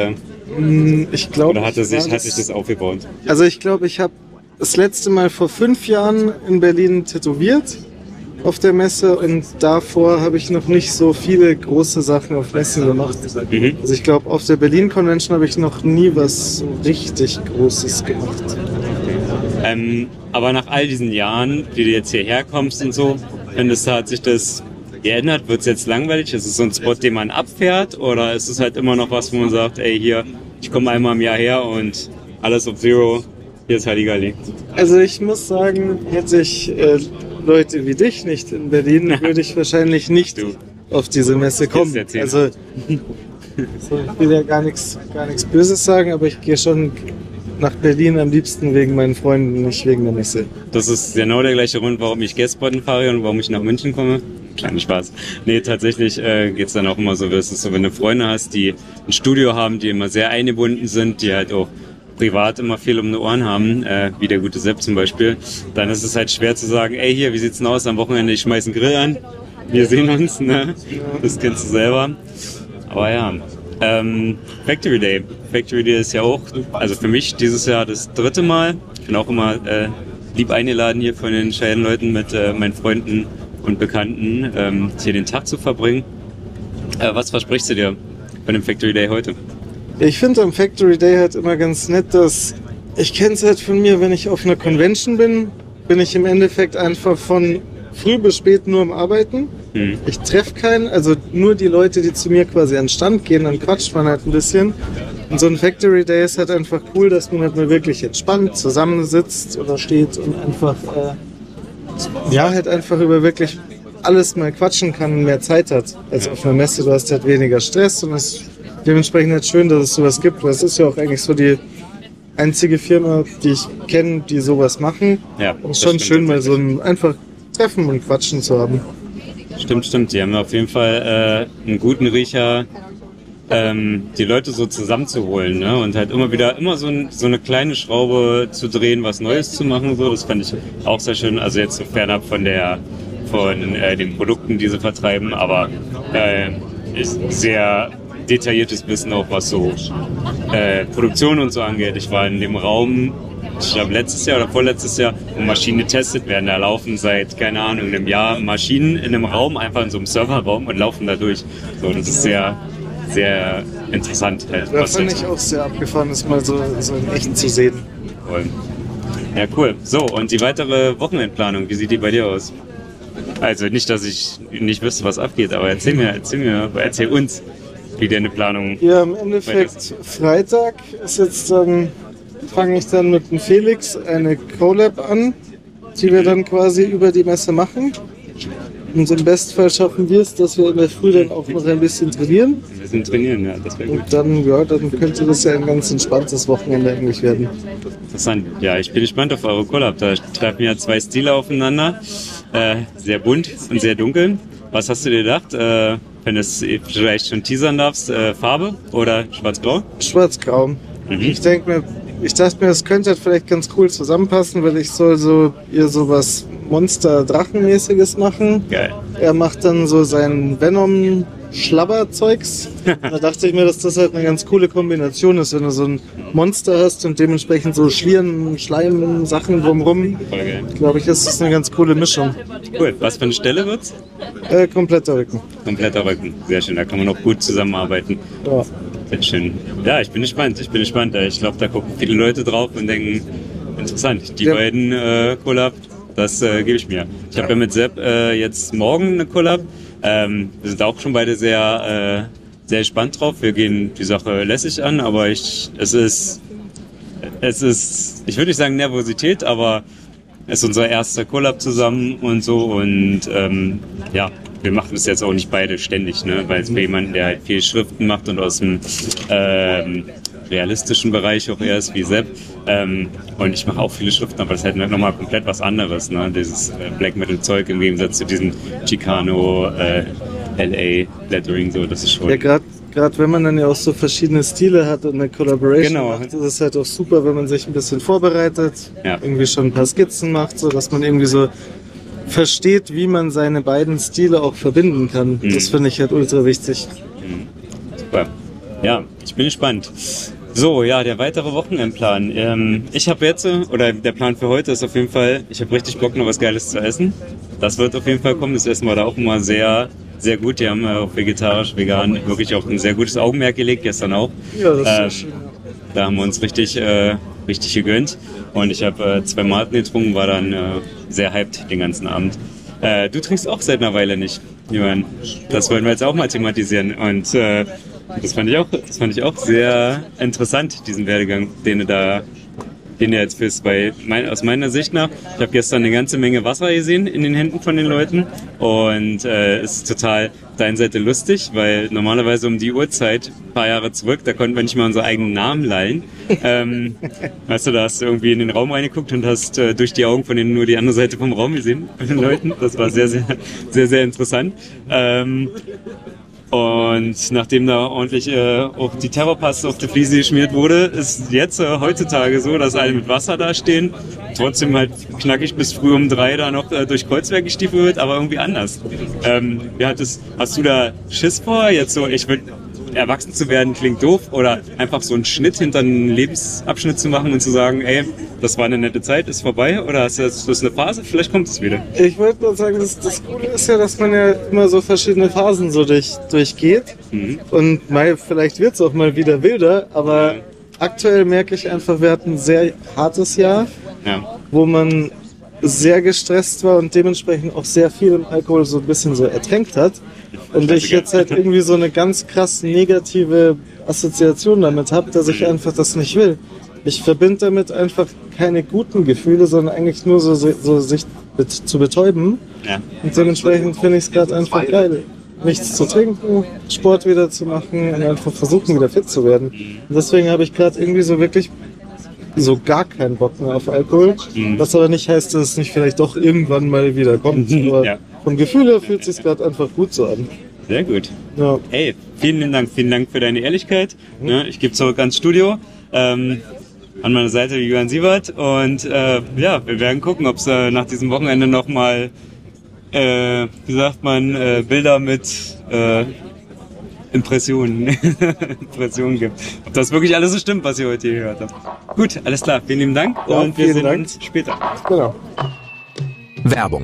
Ich glaube, Oder hat, er sich, hat sich das aufgebaut? Also ich glaube, ich habe das letzte Mal vor fünf Jahren in Berlin tätowiert auf der Messe und davor habe ich noch nicht so viele große Sachen auf Messen gemacht. Mhm. Also ich glaube, auf der Berlin Convention habe ich noch nie was so richtig Großes gemacht. Ähm, aber nach all diesen Jahren, wie du jetzt hierher kommst und so, findest du, hat sich das geändert? Wird es jetzt langweilig? Ist es so ein Spot, den man abfährt? Oder ist es halt immer noch was, wo man sagt, ey, hier, ich komme einmal im Jahr her und alles auf Zero, hier ist Halligalli? Also ich muss sagen, hätte ich äh, Leute wie dich nicht in Berlin, würde ich wahrscheinlich nicht Du. auf diese Messe kommen. Jetzt erzähl. Also so, ich will ja gar nichts gar nichts Böses sagen, aber ich gehe schon nach Berlin am liebsten wegen meinen Freunden, nicht wegen der Messe. Das ist genau der gleiche Grund, warum ich Guestbotten fahre und warum ich nach München komme. Kleiner Spaß. Nee, tatsächlich äh, geht's dann auch immer so, das ist so, wenn du Freunde hast, die ein Studio haben, die immer sehr eingebunden sind, die halt auch privat immer viel um die Ohren haben, äh, wie der gute Sepp zum Beispiel, dann ist es halt schwer zu sagen, ey, hier, wie sieht's denn aus am Wochenende, ich schmeiß einen Grill an, wir sehen uns, ne? Das kennst du selber. Aber ja, ähm, Factory Day. Factory Day ist ja auch, also für mich dieses Jahr das dritte Mal. Ich bin auch immer äh, lieb eingeladen hier von den Cheyenne-Leuten mit äh, meinen Freunden und Bekannten, ähm, hier den Tag zu verbringen. Äh, was versprichst du dir von dem Factory Day heute? Ich finde am Factory Day halt immer ganz nett, dass ich kenne es halt von mir, wenn ich auf einer Convention bin, bin ich im Endeffekt einfach von früh bis spät nur am Arbeiten. Hm. Ich treffe keinen, also nur die Leute, die zu mir quasi an den Stand gehen, dann quatscht man halt ein bisschen. Und so ein Factory Day ist halt einfach cool, dass man halt mal wirklich entspannt zusammensitzt oder steht und einfach, äh, ja, halt einfach über wirklich alles mal quatschen kann und mehr Zeit hat als auf einer Messe. Du hast halt weniger Stress und es ist dementsprechend halt schön, dass es sowas gibt. Das ist ja auch eigentlich so die einzige Firma, die ich kenne, die sowas machen. Ja, und es ist schon schön, mal so ein einfach Treffen und Quatschen zu haben. Stimmt, stimmt. Die haben auf jeden Fall äh, einen guten Riecher, ähm, die Leute so zusammenzuholen, ne? Und halt immer wieder immer so, ein, so eine kleine Schraube zu drehen, was Neues zu machen. So, das fand ich auch sehr schön. Also jetzt so fernab von der von äh, den Produkten, die sie vertreiben, aber äh, ist sehr detailliertes Wissen auch, was so äh, Produktion und so angeht. Ich war in dem Raum, ich glaube letztes Jahr oder vorletztes Jahr, wo Maschinen getestet werden. Da laufen seit, keine Ahnung, einem Jahr Maschinen in einem Raum, einfach in so einem Serverraum und laufen da durch. So, das ist sehr, sehr interessant. Halt, Da was fand halt ich auch sehr abgefahren, das mal so, so in echt zu sehen. cool. Ja, cool. So, und die weitere Wochenendplanung, wie sieht die bei dir aus? Also nicht, dass ich nicht wüsste, was abgeht, aber erzähl mir, erzähl mir, erzähl uns, wie deine Planung. Ja, im Endeffekt Freitag ist jetzt dann, fange ich dann mit dem Felix eine Collab an, die wir dann quasi über die Messe machen. Und im Bestfall schaffen wir es, dass wir in der Früh dann auch noch ein bisschen trainieren. Wir sind trainieren, ja, das wäre gut. Und dann, ja, dann könnte das ja ein ganz entspanntes Wochenende eigentlich werden. Interessant. Ja, ich bin gespannt auf eure Collab. Da treffen ja zwei Stile aufeinander. Äh, sehr bunt und sehr dunkel. Was hast du dir gedacht? Äh, wenn du es vielleicht schon teasern darfst, äh, Farbe oder schwarz-blau? Schwarz-grau. Mhm. Ich denke mir, ich dachte mir, das könnte halt vielleicht ganz cool zusammenpassen, weil ich soll so ihr sowas Monster-Drachenmäßiges machen. Geil. Er macht dann so sein Venom-Schlabber-Zeugs. Da dachte ich mir, dass das halt eine ganz coole Kombination ist, wenn du so ein Monster hast und dementsprechend so Schlieren, Schleim, Sachen drumrum. Voll geil. Glaube ich, ist das eine ganz coole Mischung. Cool. Was für eine Stelle wird's? Äh, kompletter Rücken. Kompletter Rücken. Sehr schön. Da kann man auch gut zusammenarbeiten. Ja. Sehr schön. Ja, ich bin gespannt. Ich bin gespannt. Ich glaube, da gucken viele Leute drauf und denken, interessant. Die Ja. beiden äh, Collab, das äh, gebe ich mir. Ich habe ja mit Sepp äh, jetzt morgen eine Collab. Ähm, wir sind auch schon beide sehr, äh, sehr gespannt drauf. Wir gehen die Sache lässig an, aber ich, es ist, es ist, ich würde nicht sagen Nervosität, aber es ist unser erster Collab zusammen und so und ähm, ja, wir machen das jetzt auch nicht beide ständig, ne? Weil es für jemanden, der halt viel Schriften macht und aus dem ähm, realistischen Bereich auch eher ist wie Sepp. Ähm, und ich mache auch viele Schriften, aber das ist halt nochmal komplett was anderes, ne? Dieses äh, Black Metal Zeug im Gegensatz zu diesem Chicano, äh, L A Lettering, so, das ist schon. Ja, gerade gerade wenn man dann ja auch so verschiedene Stile hat und eine Collaboration Genau. macht, ist es halt auch super, wenn man sich ein bisschen vorbereitet, Ja. irgendwie schon ein paar Skizzen macht, so dass man irgendwie so versteht, wie man seine beiden Stile auch verbinden kann. Mhm. Das finde ich halt ultra wichtig. Super. Ja, ich bin gespannt. So, ja, der weitere Wochenendplan. Ähm, ich habe jetzt, oder der Plan für heute ist auf jeden Fall, ich habe richtig Bock, noch was Geiles zu essen. Das wird auf jeden Fall kommen. Das Essen war da auch immer sehr, sehr gut. Die haben auf vegetarisch, vegan wirklich auch ein sehr gutes Augenmerk gelegt, gestern auch. Ja, das ist ähm, sehr schön. Da haben wir uns richtig, äh, richtig gegönnt. Und ich habe äh, zwei Malten getrunken, war dann äh, sehr hyped den ganzen Abend. Äh, du trinkst auch seit einer Weile nicht, Johann. Das wollen wir jetzt auch mal thematisieren. Und äh, das fand ich auch, das fand ich auch sehr interessant, diesen Werdegang, den du da, den du jetzt führst. Weil mein, aus meiner Sicht nach, ich habe gestern eine ganze Menge Wasser gesehen in den Händen von den Leuten und äh, es ist total auf der einen Seite lustig, weil normalerweise um die Uhrzeit, ein paar Jahre zurück, da konnten wir nicht mal unsere eigenen Namen lallen. ähm, weißt du, da hast du irgendwie in den Raum reingeguckt und hast äh, durch die Augen von denen nur die andere Seite vom Raum gesehen, von den Leuten. Das war sehr, sehr, sehr, sehr interessant. Ähm, Und nachdem da ordentlich äh, auch die Terrorpaste auf die Fliese geschmiert wurde, ist jetzt äh, heutzutage so, dass alle mit Wasser da stehen, trotzdem halt knackig bis früh um drei da noch äh, durch Kreuzberg gestiefelt wird, aber irgendwie anders. Ähm, wie hat es, hast du da Schiss vor, jetzt so, ich will erwachsen zu werden, klingt doof, oder einfach so einen Schnitt hinter einen Lebensabschnitt zu machen und zu sagen, ey, das war eine nette Zeit, ist vorbei, oder ist das, das eine Phase, vielleicht kommt es wieder? Ich wollte mal sagen, das, das Coole ist ja, dass man ja immer so verschiedene Phasen so durch, durchgeht. Mhm. Und mal, vielleicht wird es auch mal wieder wilder, aber ja. Aktuell merke ich einfach, wir hatten ein sehr hartes Jahr, ja. Wo man sehr gestresst war und dementsprechend auch sehr viel im Alkohol so ein bisschen so ertränkt hat. Und ich jetzt halt irgendwie so eine ganz krass negative Assoziation damit habe, dass ich einfach das nicht will. Ich verbinde damit einfach keine guten Gefühle, sondern eigentlich nur so, so sich bet- zu betäuben. Ja. Und dementsprechend finde ich es gerade einfach geil, nichts zu trinken, Sport wieder zu machen und einfach versuchen, wieder fit zu werden. Und deswegen habe ich gerade irgendwie so wirklich so gar keinen Bock mehr auf Alkohol. Mhm. Was aber nicht heißt, dass es nicht vielleicht doch irgendwann mal wieder kommt. Aber ja. Vom Gefühl her fühlt es sich gerade einfach gut so an. Sehr gut. Ja. Hey, vielen Dank, vielen Dank für deine Ehrlichkeit. Mhm. Ne, ich gebe zurück ans Studio. Ähm, an meiner Seite Johann Siebert. Und äh, ja, wir werden gucken, ob es äh, nach diesem Wochenende nochmal, äh, wie sagt man, äh, Bilder mit äh, Impressionen, Impressionen gibt. Ob das wirklich alles so stimmt, was ihr heute hier gehört habt. Gut, alles klar. Vielen lieben Dank ja, und wir sehen Dank. uns später. Genau. Werbung.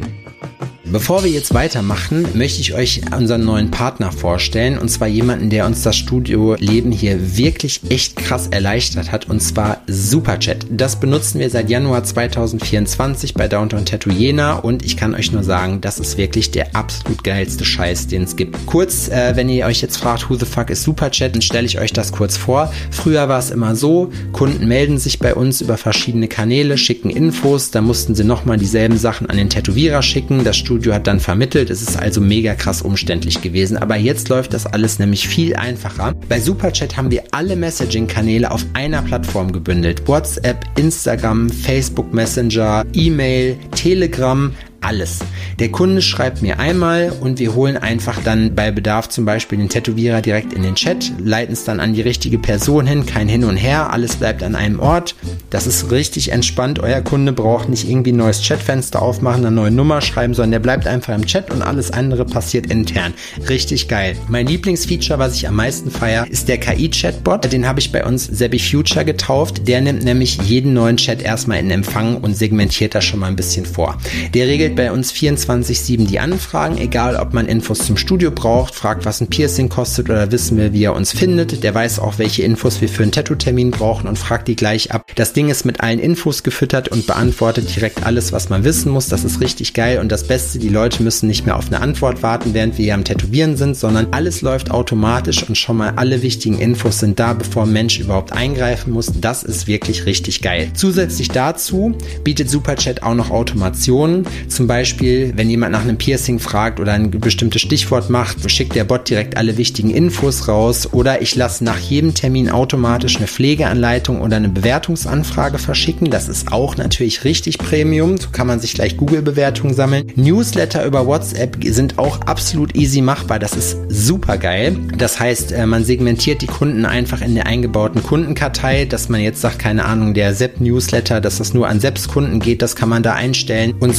Bevor wir jetzt weitermachen, möchte ich euch unseren neuen Partner vorstellen, und zwar jemanden, der uns das Studioleben hier wirklich echt krass erleichtert hat, und zwar Superchat. Das benutzen wir seit Januar zwanzig vierundzwanzig bei Downtown Tattoo Jena, und ich kann euch nur sagen, das ist wirklich der absolut geilste Scheiß, den es gibt. Kurz, äh, wenn ihr euch jetzt fragt, who the fuck ist Superchat, dann stelle ich euch das kurz vor. Früher war es immer so, Kunden melden sich bei uns über verschiedene Kanäle, schicken Infos, da mussten sie nochmal dieselben Sachen an den Tätowierer schicken, das Studio hat dann vermittelt, es ist also mega krass umständlich gewesen, aber jetzt läuft das alles nämlich viel einfacher. Bei Superchat haben wir alle Messaging-Kanäle auf einer Plattform gebündelt. WhatsApp, Instagram, Facebook Messenger, E-Mail, Telegram, alles. Der Kunde schreibt mir einmal und wir holen einfach dann bei Bedarf zum Beispiel den Tätowierer direkt in den Chat, leiten es dann an die richtige Person hin, kein Hin und Her, alles bleibt an einem Ort. Das ist richtig entspannt. Euer Kunde braucht nicht irgendwie ein neues Chatfenster aufmachen, eine neue Nummer schreiben, sondern der bleibt einfach im Chat und alles andere passiert intern. Richtig geil. Mein Lieblingsfeature, was ich am meisten feiere, ist der K I-Chatbot. Den habe ich bei uns Sebi Future getauft. Der nimmt nämlich jeden neuen Chat erstmal in Empfang und segmentiert das schon mal ein bisschen vor. Der regelt bei uns vierundzwanzig sieben die Anfragen, egal ob man Infos zum Studio braucht, fragt, was ein Piercing kostet oder wissen will, wie er uns findet. Der weiß auch, welche Infos wir für einen Tattoo-Termin brauchen und fragt die gleich ab. Das Ding ist mit allen Infos gefüttert und beantwortet direkt alles, was man wissen muss. Das ist richtig geil, und das Beste, die Leute müssen nicht mehr auf eine Antwort warten, während wir hier am Tätowieren sind, sondern alles läuft automatisch und schon mal alle wichtigen Infos sind da, bevor ein Mensch überhaupt eingreifen muss. Das ist wirklich richtig geil. Zusätzlich dazu bietet Superchat auch noch Automationen. Zum Beispiel, wenn jemand nach einem Piercing fragt oder ein bestimmtes Stichwort macht, schickt der Bot direkt alle wichtigen Infos raus, oder ich lasse nach jedem Termin automatisch eine Pflegeanleitung oder eine Bewertungsanfrage verschicken. Das ist auch natürlich richtig Premium. So kann man sich gleich Google-Bewertungen sammeln. Newsletter über WhatsApp sind auch absolut easy machbar. Das ist super geil. Das heißt, man segmentiert die Kunden einfach in der eingebauten Kundenkartei, dass man jetzt sagt, keine Ahnung, der Sepp-Newsletter, dass das nur an Sepps Kunden geht, das kann man da einstellen. Und so kann man halt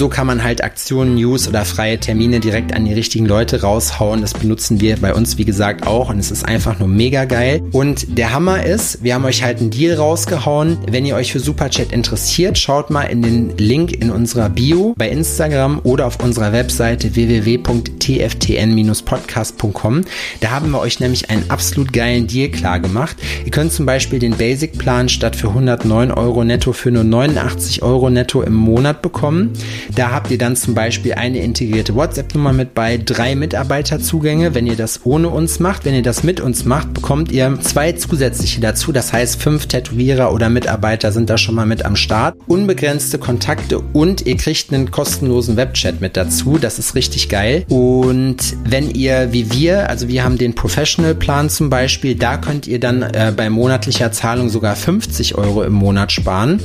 halt Aktionen, News oder freie Termine direkt an die richtigen Leute raushauen. Das benutzen wir bei uns, wie gesagt, auch und es ist einfach nur mega geil. Und der Hammer ist, wir haben euch halt einen Deal rausgehauen. Wenn ihr euch für Superchat interessiert, schaut mal in den Link in unserer Bio bei Instagram oder auf unserer Webseite w w w punkt t f t n dash podcast punkt com. Da haben wir euch nämlich einen absolut geilen Deal klar gemacht. Ihr könnt zum Beispiel den Basic-Plan statt für hundertneun Euro netto für nur neunundachtzig Euro netto im Monat bekommen. Da habt ihr dann zum Beispiel eine integrierte WhatsApp-Nummer mit bei, drei Mitarbeiterzugänge, wenn ihr das ohne uns macht. Wenn ihr das mit uns macht, bekommt ihr zwei zusätzliche dazu. Das heißt, fünf Tätowierer oder Mitarbeiter sind da schon mal mit am Start. Unbegrenzte Kontakte und ihr kriegt einen kostenlosen Webchat mit dazu. Das ist richtig geil. Und wenn ihr wie wir, also wir haben den Professional-Plan zum Beispiel, da könnt ihr dann äh, bei monatlicher Zahlung sogar fünfzig Euro im Monat sparen.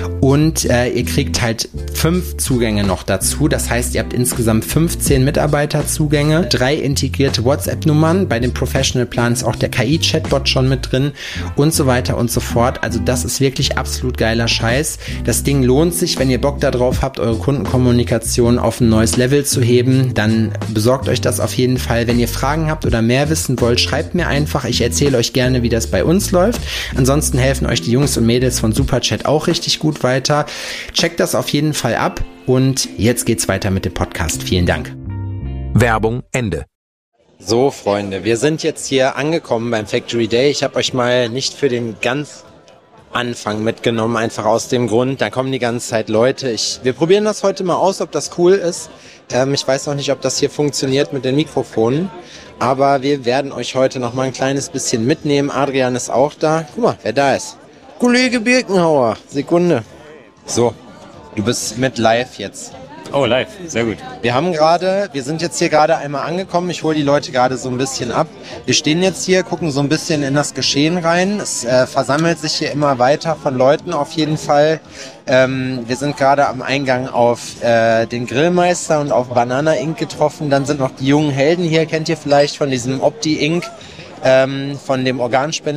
Und äh, ihr kriegt halt fünf Zugänge noch dazu. Das heißt, ihr habt insgesamt fünfzehn Mitarbeiterzugänge, drei integrierte WhatsApp-Nummern. Bei dem Professional-Plan ist auch der K I-Chatbot schon mit drin und so weiter und so fort. Also das ist wirklich absolut geiler Scheiß. Das Ding lohnt sich, wenn ihr Bock darauf habt, eure Kundenkommunikation auf ein neues Level zu heben, dann besorgt euch das auf jeden Fall. Wenn ihr Fragen habt oder mehr wissen wollt, schreibt mir einfach. Ich erzähle euch gerne, wie das bei uns läuft. Ansonsten helfen euch die Jungs und Mädels von Superchat auch richtig gut weiter. Checkt das auf jeden Fall ab und jetzt geht's weiter mit dem Podcast. Vielen Dank. Werbung Ende. So, Freunde, wir sind jetzt hier angekommen beim Factory Day. Ich habe euch mal nicht für den ganz Anfang mitgenommen, einfach aus dem Grund, da kommen die ganze Zeit Leute. Ich, wir probieren das heute mal aus, ob das cool ist. Ähm, ich weiß noch nicht, ob das hier funktioniert mit den Mikrofonen, aber wir werden euch heute noch mal ein kleines bisschen mitnehmen. Adrian ist auch da. Guck mal, wer da ist. Kollege Birkenhauer. Sekunde. So, du bist mit live jetzt. Oh, live. Sehr gut. Wir haben gerade, wir sind jetzt hier gerade einmal angekommen. Ich hole die Leute gerade so ein bisschen ab. Wir stehen jetzt hier, gucken so ein bisschen in das Geschehen rein. Es äh, versammelt sich hier immer weiter von Leuten auf jeden Fall. Ähm, wir sind gerade am Eingang auf äh, den Grillmeister und auf Banana Incorporated getroffen. Dann sind noch die jungen Helden hier, kennt ihr vielleicht von diesem Opti Incorporated. Ähm, von dem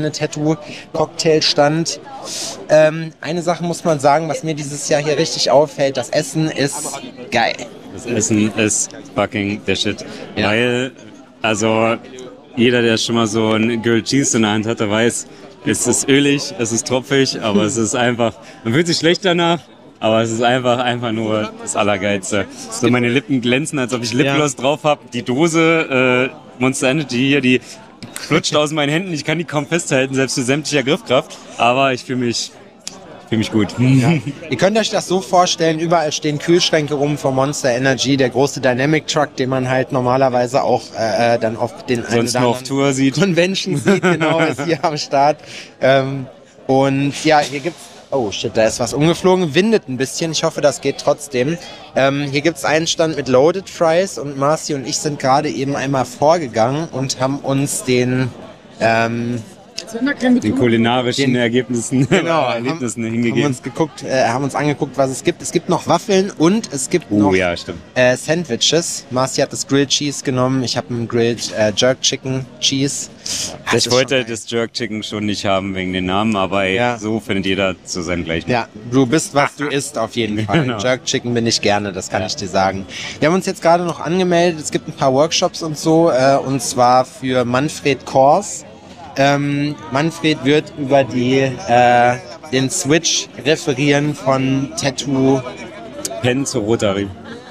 Organspende-Tattoo-Cocktailstand. Ähm, eine Sache muss man sagen, was mir dieses Jahr hier richtig auffällt, das Essen ist geil. Das Essen ist fucking der Shit. Ja. Weil, also, jeder, der schon mal so ein Grilled Cheese in der Hand hatte, weiß, es ist ölig, es ist tropfig, aber es ist einfach, man fühlt sich schlecht danach, aber es ist einfach, einfach nur das Allergeilste. So, meine Lippen glänzen, als ob ich Lipgloss ja. drauf habe. Die Dose, äh, Monster Energy hier, die flutscht aus meinen Händen, ich kann die kaum festhalten, selbst für sämtlicher Griffkraft, aber ich fühle mich, fühle mich gut. Ja. Ihr könnt euch das so vorstellen, überall stehen Kühlschränke rum von Monster Energy, der große Dynamic Truck, den man halt normalerweise auch äh, dann auf den sonst nur auf Tour sieht. Convention sieht, genau, ist hier am Start. Ähm, und ja, hier gibt's oh shit, da ist was umgeflogen, windet ein bisschen, ich hoffe, das geht trotzdem. Ähm, hier gibt's einen Stand mit Loaded Fries und Marci und ich sind gerade eben einmal vorgegangen und haben uns den ähm, den kulinarischen den, Ergebnissen, genau, Erlebnissen haben, hingegeben. Haben uns geguckt, äh, haben uns angeguckt, was es gibt. Es gibt noch Waffeln und es gibt uh, noch ja, stimmt. Äh, Sandwiches. Marci hat das Grilled Cheese genommen, ich habe einen Grilled äh, Jerk Chicken Cheese. Ach, ich wollte das Jerk Chicken schon nicht haben wegen den Namen, aber ja. so findet jeder zu seinem gleichen. Ja, du bist, was du isst auf jeden Fall. Genau. Jerk Chicken bin ich gerne, das kann ja. ich dir sagen. Wir haben uns jetzt gerade noch angemeldet, es gibt ein paar Workshops und so, äh, und zwar für Manfred Kors. Ähm, Manfred wird über die, äh, den Switch referieren von Tattoo Pen zu Rotary.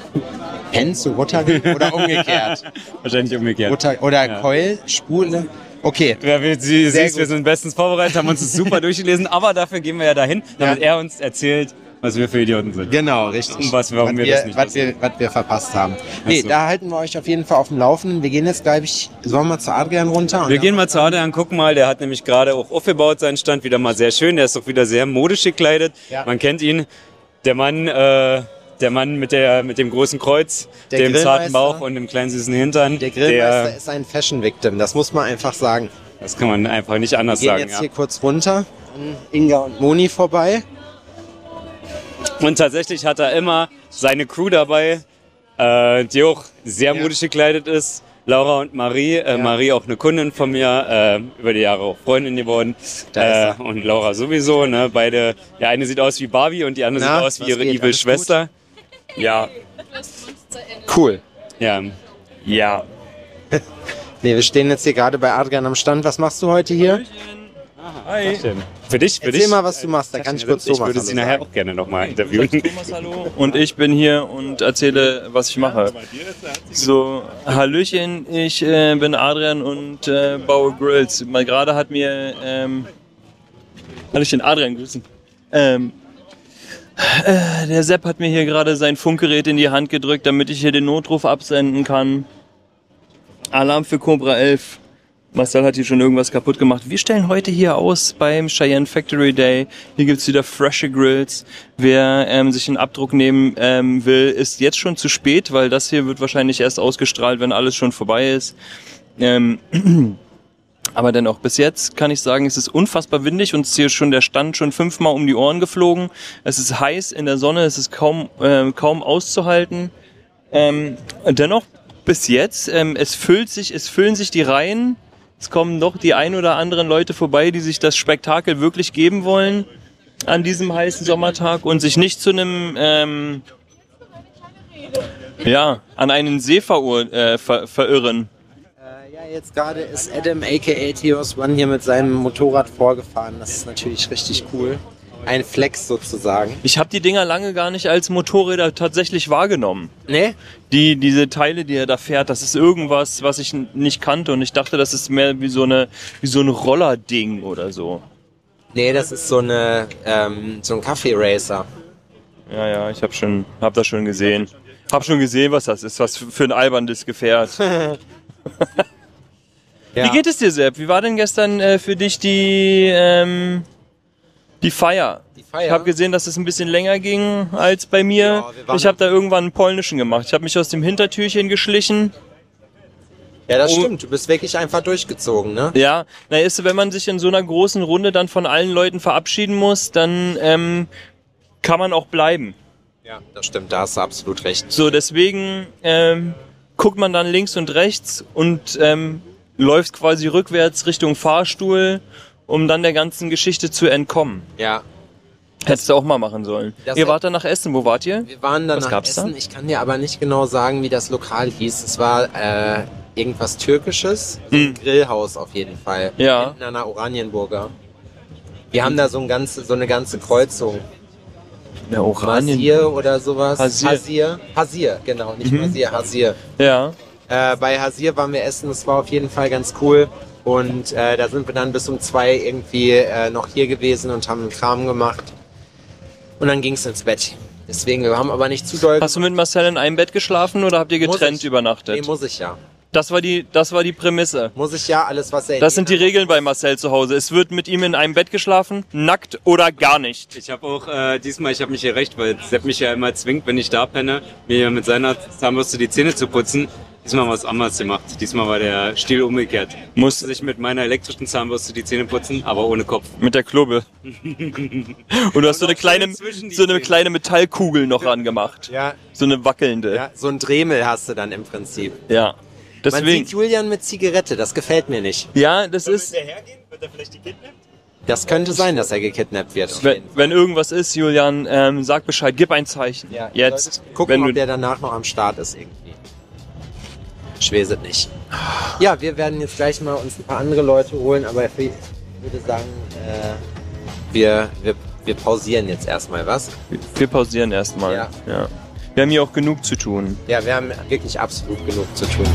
Pen zu Rotary oder umgekehrt? Wahrscheinlich umgekehrt. Rotar- oder ja. Keul, Spule. Okay. Ja, wir, Sie, siehst, wir sind bestens vorbereitet, haben uns das super durchgelesen, aber dafür gehen wir ja dahin, damit ja. er uns erzählt, was wir für Idioten sind. Genau, richtig. Und was, warum was wir, wir das nicht was wir, was wir verpasst haben. Nee, so. Da halten wir euch auf jeden Fall auf dem Laufenden. Wir gehen jetzt, glaube ich, sollen wir zu Adrian runter? Wir gehen mal zu Adrian, gucken mal. Der hat nämlich gerade auch aufgebaut, seinen Stand, wieder mal sehr schön. Der ist doch wieder sehr modisch gekleidet. Ja. Man kennt ihn. Der Mann, äh, der Mann mit, der, mit dem großen Kreuz, der dem zarten Bauch und dem kleinen süßen Hintern. Der Grillmeister der, ist ein Fashion-Victim, das muss man einfach sagen. Das kann man einfach nicht anders wir gehen sagen. jetzt ja. hier kurz runter an Inga und Moni vorbei. Und tatsächlich hat er immer seine Crew dabei, äh, die auch sehr ja. modisch gekleidet ist. Laura und Marie. Äh, ja. Marie auch eine Kundin von mir, äh, über die Jahre auch Freundin geworden. Äh, und Laura sowieso. Ne? Beide, der eine sieht aus wie Barbie und die andere Na, sieht aus wie ihre Evil-Schwester. Ja, Cool. Ja. Ja. Nee, wir stehen jetzt hier gerade bei Adrian am Stand. Was machst du heute hier? Hi. Für dich, für Erzähl dich. mal, was du machst, dann kann ich kurz Thomas Ich würde sie Hallo nachher sagen. auch gerne nochmal interviewen. Thomas, hallo. Und ich bin hier und erzähle, was ich mache. So, Hallöchen, ich äh, bin Adrian und äh, baue Grills. Mal gerade hat mir, ähm, Hallöchen, Adrian grüßen. Ähm, äh, der Sepp hat mir hier gerade sein Funkgerät in die Hand gedrückt, damit ich hier den Notruf absenden kann. Alarm für Cobra elf. Marcel hat hier schon irgendwas kaputt gemacht. Wir stellen heute hier aus beim Cheyenne Factory Day. Hier gibt's wieder frische Grills. Wer ähm, sich einen Abdruck nehmen ähm, will, ist jetzt schon zu spät, weil das hier wird wahrscheinlich erst ausgestrahlt, wenn alles schon vorbei ist. Ähm, aber dennoch, bis jetzt kann ich sagen, es ist unfassbar windig. Uns ist hier schon der Stand schon fünfmal um die Ohren geflogen. Es ist heiß in der Sonne, es ist kaum, äh, kaum auszuhalten. Ähm, dennoch, bis jetzt, ähm, es füllt sich, es füllen sich die Reihen. Es kommen doch die ein oder anderen Leute vorbei, die sich das Spektakel wirklich geben wollen an diesem heißen Sommertag und sich nicht zu einem, ähm, ja, an einen See verur- äh, ver- verirren. Äh, ja, jetzt gerade ist Adam aka Theos One hier mit seinem Motorrad vorgefahren. Das ist natürlich richtig cool. Ein Flex sozusagen. Ich habe die Dinger lange gar nicht als Motorräder tatsächlich wahrgenommen. Nee? Die, diese Teile, die er da fährt, das ist irgendwas, was ich n- nicht kannte und ich dachte, das ist mehr wie so eine, wie so ein Rollerding oder so. Nee, das ist so eine, ähm, so ein Kaffee-Racer. Ja, ja, ich habe schon, hab das schon gesehen. Hab schon gesehen, was das ist, was für ein albernes Gefährt. Ja. Wie geht es dir, Sepp? Wie war denn gestern äh, für dich die, ähm, die Feier? Die Feier? Ich habe gesehen, dass es ein bisschen länger ging als bei mir. Ja, wir waren- Ich habe da irgendwann einen polnischen gemacht. Ich habe mich aus dem Hintertürchen geschlichen. Ja, das Oh. stimmt. Du bist wirklich einfach durchgezogen, ne? Ja, na ist, wenn man sich in so einer großen Runde dann von allen Leuten verabschieden muss, dann ähm, kann man auch bleiben. Ja, das stimmt. Da hast du absolut recht. So, deswegen ähm, guckt man dann links und rechts und ähm, läuft quasi rückwärts Richtung Fahrstuhl, um dann der ganzen Geschichte zu entkommen. Ja. Hättest du auch mal machen sollen. Das Ihr wart dann nach Essen, wo wart ihr? Wir waren dann Was nach gab's Essen. da? Ich kann dir aber nicht genau sagen, wie das Lokal hieß. Es war äh, irgendwas Türkisches. So ein Grillhaus auf jeden Fall. Ja. Hinten an der Oranienburger. Wir haben da so, ein ganze, so eine ganze Kreuzung. Der Oranien. Hasir oder sowas. Hasir. Hasir, Hasir genau. Nicht Mhm. Hasir, Hasir. Ja. Äh, bei Hasir waren wir essen. Das war auf jeden Fall ganz cool. Und äh, da sind wir dann bis um zwei irgendwie äh, noch hier gewesen und haben Kram gemacht. Und dann ging es ins Bett. Deswegen, wir haben aber nicht zu doll... Hast du mit Marcel in einem Bett geschlafen oder habt ihr Muss getrennt ich. übernachtet? Nee, muss ich ja. Das war die, das war die Prämisse. Muss ich ja, alles was er... Das sind die Regeln bei Marcel zu Hause. Es wird mit ihm in einem Bett geschlafen, nackt oder gar nicht. Ich habe auch äh, diesmal, ich habe mich erreicht, weil Sepp mich ja immer zwingt, wenn ich da penne, mir mit seiner Zahnbürste die Zähne zu putzen. Diesmal was anderes gemacht. Diesmal war der Stil umgekehrt. Ich Muss- musste sich mit meiner elektrischen Zahnbürste die Zähne putzen, aber ohne Kopf. Mit der Klobbe. Und du hast so eine kleine, so eine kleine Metallkugel noch rangemacht. Ja. So eine wackelnde. Ja, so ein Dremel hast du dann im Prinzip. Ja. Man Deswegen. sieht Julian mit Zigarette, das gefällt mir nicht. Ja, das ist. hergehen? Wird er vielleicht gekidnappt? Das könnte sein, dass er gekidnappt wird. auf Wenn, jeden Fall. wenn irgendwas ist, Julian, ähm, sag Bescheid, gib ein Zeichen. Ja, Jetzt. Gucken, wenn ob du, der danach noch am Start ist irgendwie. Ich weiß es nicht. Ja, wir werden jetzt gleich mal uns ein paar andere Leute holen, aber ich würde sagen, äh, wir, wir, wir pausieren jetzt erstmal, was? wir pausieren erstmal. Ja. Ja. Wir haben hier auch genug zu tun. Ja, wir haben wirklich absolut genug zu tun.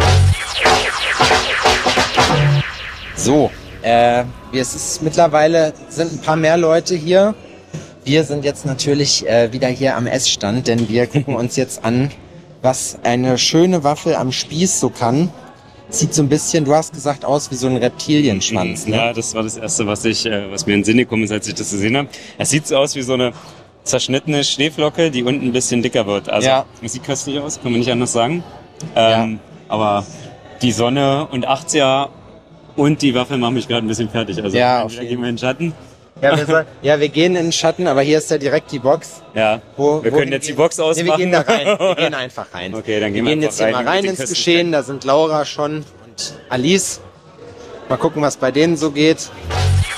So, äh, es ist mittlerweile sind ein paar mehr Leute hier. Wir sind jetzt natürlich äh, wieder hier am Essstand, denn wir gucken uns jetzt an, was eine schöne Waffel am Spieß so kann. Sieht so ein bisschen, du hast gesagt, aus wie so ein Reptilienschwanz, ne? Ja, das war das Erste, was ich, äh, was mir in den Sinn gekommen ist, als ich das gesehen habe. Es sieht so aus wie so eine zerschnittene Schneeflocke, die unten ein bisschen dicker wird. Also, Ja. es sieht köstlich aus, kann man nicht anders sagen. Ähm, Aber die Sonne und achtziger und die Waffe machen mich gerade ein bisschen fertig. Also, Ja, auf entweder jeden gehen wir in den Schatten. Ja, wir, soll, ja, wir gehen in den Schatten, aber hier ist ja direkt die Box. Ja, Wo, wir wo können jetzt die Box ausmachen. Nee, wir gehen da rein. Wir gehen einfach rein. Okay, dann wir gehen wir gehen einfach jetzt hier rein mal mit rein den ins Kösten. Geschehen. Da sind Laura schon und Alice. Mal gucken, was bei denen so geht.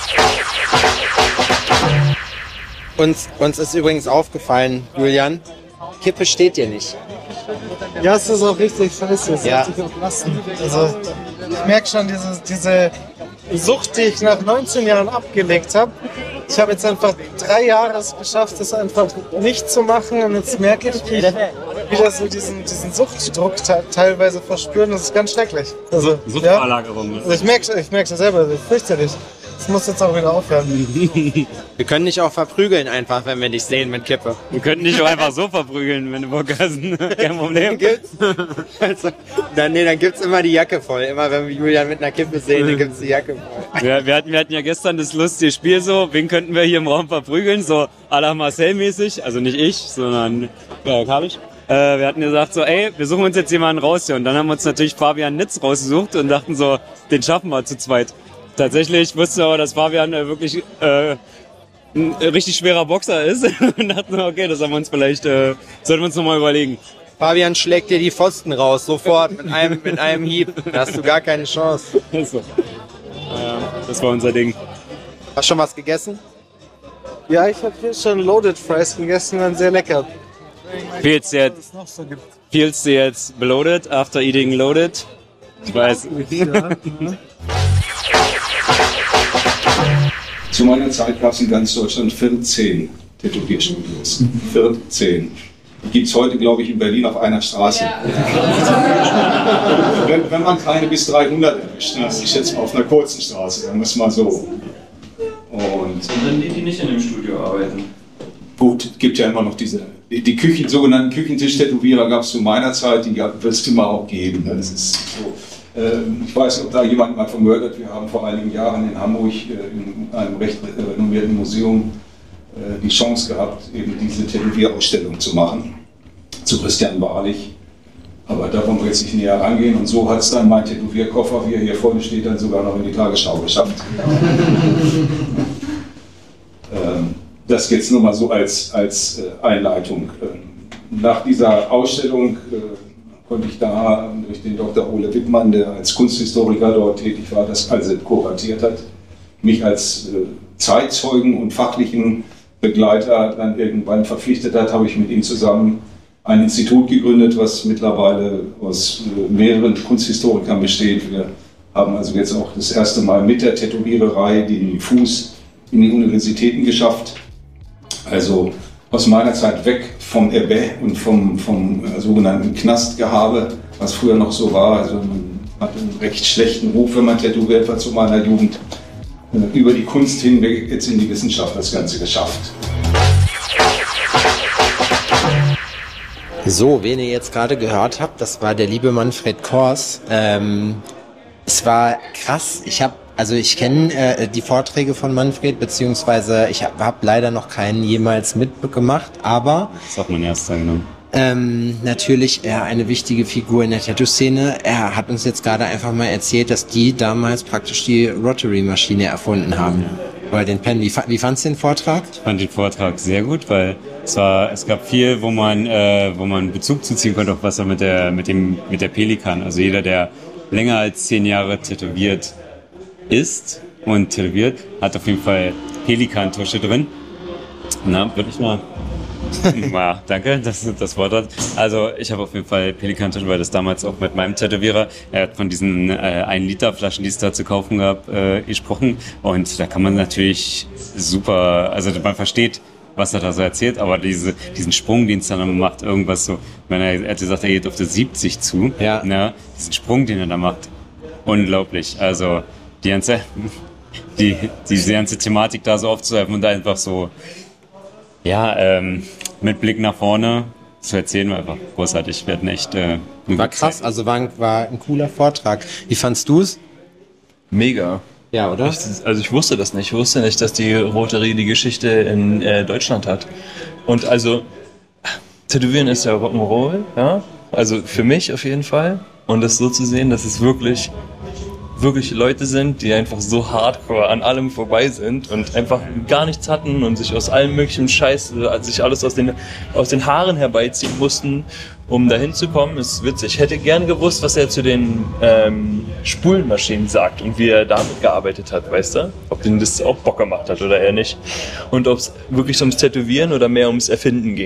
Uns, uns ist übrigens aufgefallen, Julian, Kippe steht dir nicht. Ja, es ist auch richtig scheiße. Es Ja. sollte ich auch lassen. Also, ich merke schon diese, diese Sucht, die ich nach neunzehn Jahren abgelegt habe. Ich habe jetzt einfach drei Jahre es geschafft, es einfach nicht zu machen. Und jetzt merke ich, wie ich wieder so diesen, diesen Suchtdruck te teilweise verspüren. Das ist ganz schrecklich. Also, Suchtverlagerung. Ja, also ich merke ich merke es selber, das ist fürchterlich. Das muss jetzt auch wieder aufhören. Wir können dich auch verprügeln einfach, wenn wir dich sehen mit Kippe. Wir könnten dich auch einfach so verprügeln, wenn du Bock hast. Kein Problem. Gibt's? Also, dann, nee, dann gibt's immer die Jacke voll. Immer wenn wir Julian mit einer Kippe sehen, dann gibt's die Jacke voll. Wir, wir, hatten, wir hatten ja gestern das lustige Spiel so, wen könnten wir hier im Raum verprügeln? So à la Marcel-mäßig, also nicht ich, sondern äh, Karlisch. Äh, wir hatten gesagt so, ey, wir suchen uns jetzt jemanden raus hier. Und dann haben wir uns natürlich Fabian Nitz rausgesucht und dachten so, den schaffen wir zu zweit. Tatsächlich wusste aber, dass Fabian äh, wirklich äh, ein richtig schwerer Boxer ist und dachten, okay, das haben wir uns vielleicht, äh, sollten wir uns nochmal überlegen. Fabian schlägt dir die Pfosten raus, sofort, mit einem, mit einem Hieb. Da hast du gar keine Chance. So. Äh, das war unser Ding. Hast du schon was gegessen? Ja, ich habe hier schon Loaded Fries gegessen, waren sehr lecker. Fehlst du jetzt, fehlst du jetzt bloated after eating loaded? Ich weiß. Ja. Zu meiner Zeit gab es in ganz Deutschland vierzehn Tätowierstudios. vierzehn. Die gibt es heute, glaube ich, in Berlin auf einer Straße. Ja. wenn, wenn man keine bis dreihundert erwischt, dann ich schätze mal auf einer kurzen Straße, dann muss man so. Und, Und dann die, die nicht in dem Studio arbeiten. Gut, es gibt ja immer noch diese, die Küchen, sogenannten Küchentisch-Tätowierer gab es zu meiner Zeit, die wird es immer auch geben. Das ist so. Ich weiß nicht, ob da jemand mal von gehört hat. Wir haben vor einigen Jahren in Hamburg in einem recht renommierten Museum die Chance gehabt, eben diese Tätowierausstellung zu machen, zu Christian Wahrlich. Aber da wollen wir jetzt nicht näher rangehen. Und so hat es dann mein Tätowierkoffer, wie er hier vorne steht, dann sogar noch in die Tagesschau geschafft. Das jetzt nur mal so als, als Einleitung. Nach dieser Ausstellung konnte ich da durch den Doktor Ole Wittmann, der als Kunsthistoriker dort tätig war, das also kuratiert hat, mich als äh, Zeitzeugen und fachlichen Begleiter dann irgendwann verpflichtet hat, habe ich mit ihm zusammen ein Institut gegründet, was mittlerweile aus äh, mehreren Kunsthistorikern besteht. Wir haben also jetzt auch das erste Mal mit der Tätowiererei den Fuß in die Universitäten geschafft. Also aus meiner Zeit weg vom Ebbe und vom, vom äh, sogenannten Knastgehabe, was früher noch so war. Also man hat einen recht schlechten Ruf, wenn man tätowiert war zu meiner Jugend. Äh, über die Kunst hinweg jetzt in die Wissenschaft das Ganze geschafft. So, wen ihr jetzt gerade gehört habt, das war der liebe Manfred Kors. Ähm, es war krass. Ich habe Also ich kenne äh, die Vorträge von Manfred, beziehungsweise ich habe hab leider noch keinen jemals mitgemacht, aber das ist auch mein erster, genau. Ähm, natürlich er eine wichtige Figur in der Tattoo-Szene. Er hat uns jetzt gerade einfach mal erzählt, dass die damals praktisch die Rotary-Maschine erfunden haben. Ja. Oder den Pen. Wie, wie fandst du den Vortrag? Ich fand den Vortrag sehr gut, weil es war, es gab viel, wo man, äh, wo man Bezug zuziehen konnte, auf was er mit der, mit dem, mit der Pelikan. Also jeder, der länger als zehn Jahre tätowiert ist und tätowiert, hat auf jeden Fall Pelikantusche drin. Na, würde ich mal. Ja, danke, das das Wort hat. Also ich habe auf jeden Fall Pelikantusche, weil das damals auch mit meinem Tätowierer, er hat von diesen äh, ein Liter Flaschen, die es da zu kaufen gab, äh, gesprochen. Und da kann man natürlich super, also man versteht, was er da so erzählt, aber diese, diesen Sprung, den es dann macht, irgendwas so, wenn er, er hat gesagt, er geht auf die siebzig zu, ja. Na, diesen Sprung, den er da macht, unglaublich. Also die ganze, die, diese ganze Thematik da so aufzuhelfen und einfach so, ja, ähm, mit Blick nach vorne zu erzählen, war einfach großartig. Wir hatten echt, äh, war krass, also war ein, war ein cooler Vortrag. Wie fandst du es? Mega. Ja, oder? Ich, also ich wusste das nicht. Ich wusste nicht, dass die Rotary die Geschichte in äh, Deutschland hat. Und also, Tätowieren ist ja Rock'n'Roll, ja. Also für mich auf jeden Fall. Und das so zu sehen, dass es wirklich wirklich Leute sind, die einfach so hardcore an allem vorbei sind und einfach gar nichts hatten und sich aus allem möglichen Scheiß, sich alles aus den, aus den Haaren herbeiziehen mussten, um dahin zu kommen, ist witzig. Ich hätte gerne gewusst, was er zu den ähm, Spulmaschinen sagt und wie er damit gearbeitet hat, weißt du? Ob denen das auch Bock gemacht hat oder eher nicht. Und ob es wirklich ums Tätowieren oder mehr ums Erfinden ging.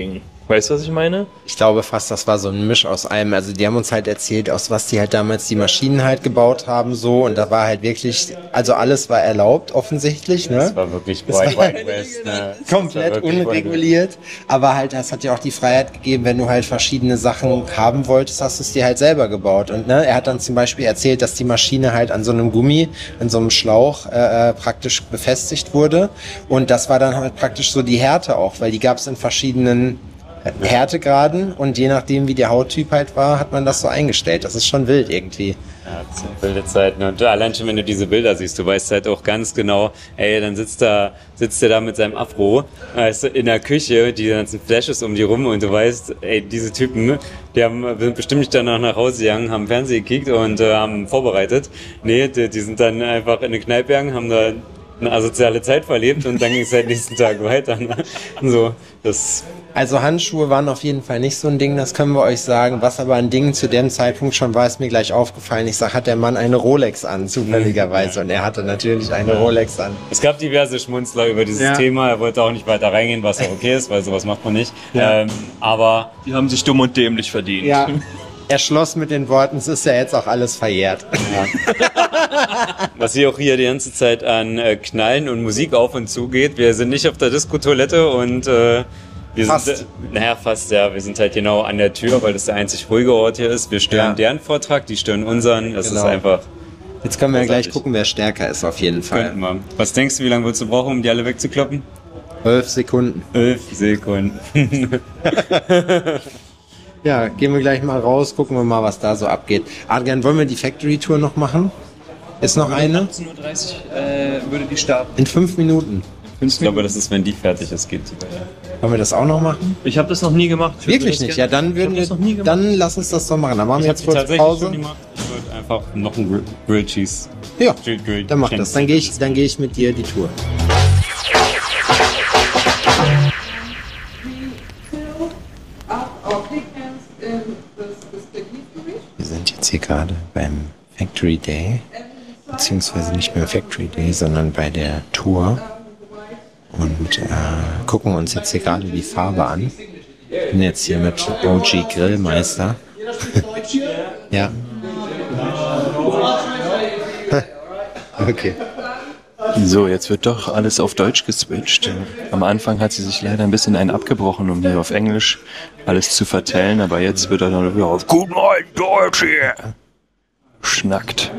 Weißt du, was ich meine? Ich glaube fast, das war so ein Misch aus allem. Also die haben uns halt erzählt, aus was die halt damals die Maschinen halt gebaut haben, so. Und da war halt wirklich, also alles war erlaubt, offensichtlich, ne? Das war wirklich Wild Wild West, ne? Komplett unreguliert. Aber halt, das hat ja auch die Freiheit gegeben, wenn du halt verschiedene Sachen haben wolltest, hast du es dir halt selber gebaut. Und ne, er hat dann zum Beispiel erzählt, dass die Maschine halt an so einem Gummi, an so einem Schlauch äh, praktisch befestigt wurde. Und das war dann halt praktisch so die Härte auch, weil die gab es in verschiedenen Härtegraden und je nachdem, wie der Hauttyp halt war, hat man das so eingestellt. Das ist schon wild irgendwie. Ja, das sind wilde Zeiten. Und allein schon, wenn du diese Bilder siehst, du weißt halt auch ganz genau, ey, dann sitzt da, sitzt der da mit seinem Afro, weißt du, in der Küche, die ganzen Flashes um die rum und du weißt, ey, diese Typen, die haben, sind bestimmt nicht danach nach Hause gegangen, haben Fernsehen gekickt und äh, haben vorbereitet. Nee, die, die sind dann einfach in eine Kneipe gegangen, haben da eine asoziale Zeit verlebt und dann ging es halt nächsten Tag weiter. Ne? So, das also Handschuhe waren auf jeden Fall nicht so ein Ding, das können wir euch sagen. Was aber ein Ding zu dem Zeitpunkt schon war, ist mir gleich aufgefallen. Ich sag, hat der Mann eine Rolex an, zufälligerweise. Und er hatte natürlich eine Rolex an. Es gab diverse Schmunzler über dieses Ja. Thema. Er wollte auch nicht weiter reingehen, was auch okay ist, weil sowas macht man nicht. Ja. Ähm, aber Die haben sich dumm und dämlich verdient. Ja, er schloss mit den Worten, es ist ja jetzt auch alles verjährt. was hier auch hier die ganze Zeit an äh, Knallen und Musik auf und zu geht, wir sind nicht auf der Disco-Toilette und äh, wir Fast. sind, äh, naja, fast, ja, wir sind halt genau an der Tür, weil das der einzig ruhige Ort hier ist. Wir stören Ja. deren Vortrag, die stören unseren. Das Genau. ist einfach. Jetzt können wir ja gleich großartig. gucken, wer stärker ist auf jeden Fall. Könnten wir. Was denkst du, wie lange würdest du brauchen, um die alle wegzukloppen? Elf Sekunden. Elf Sekunden. Ja, gehen wir gleich mal raus, gucken wir mal, was da so abgeht. Adrian, wollen wir die Factory-Tour noch machen? Ist noch eine? achtzehn Uhr dreißig äh, würde die starten. In fünf Minuten. Ich glaube, das ist, wenn die fertig ist, geht sie weiter. Wollen wir das auch noch machen? Ich habe das noch nie gemacht. Ich würde Wirklich das nicht? gerne- Ja, dann würden ich hab das noch nie wir, gemacht. dann lass uns das doch machen. Dann machen Ich wir habe jetzt die kurz tatsächlich schon Pause. gemacht. Ich würde einfach noch einen Grill- Grilled Cheese. Ja, Grilled- Grilled dann mach Cheese. das. Dann gehe ich, dann gehe ich mit dir die Tour. Wir sind jetzt hier gerade beim Factory Day, beziehungsweise nicht mehr Factory Day, sondern bei der Tour und äh, gucken uns jetzt hier gerade die Farbe an. Ich bin jetzt hier mit O G Grillmeister. Ja. Okay. So, jetzt wird doch alles auf Deutsch geswitcht. Am Anfang hat sie sich leider ein bisschen einen abgebrochen, um hier auf Englisch alles zu vertellen, aber jetzt wird er dann wieder auf Guten Morgen Deutsch hier schnackt.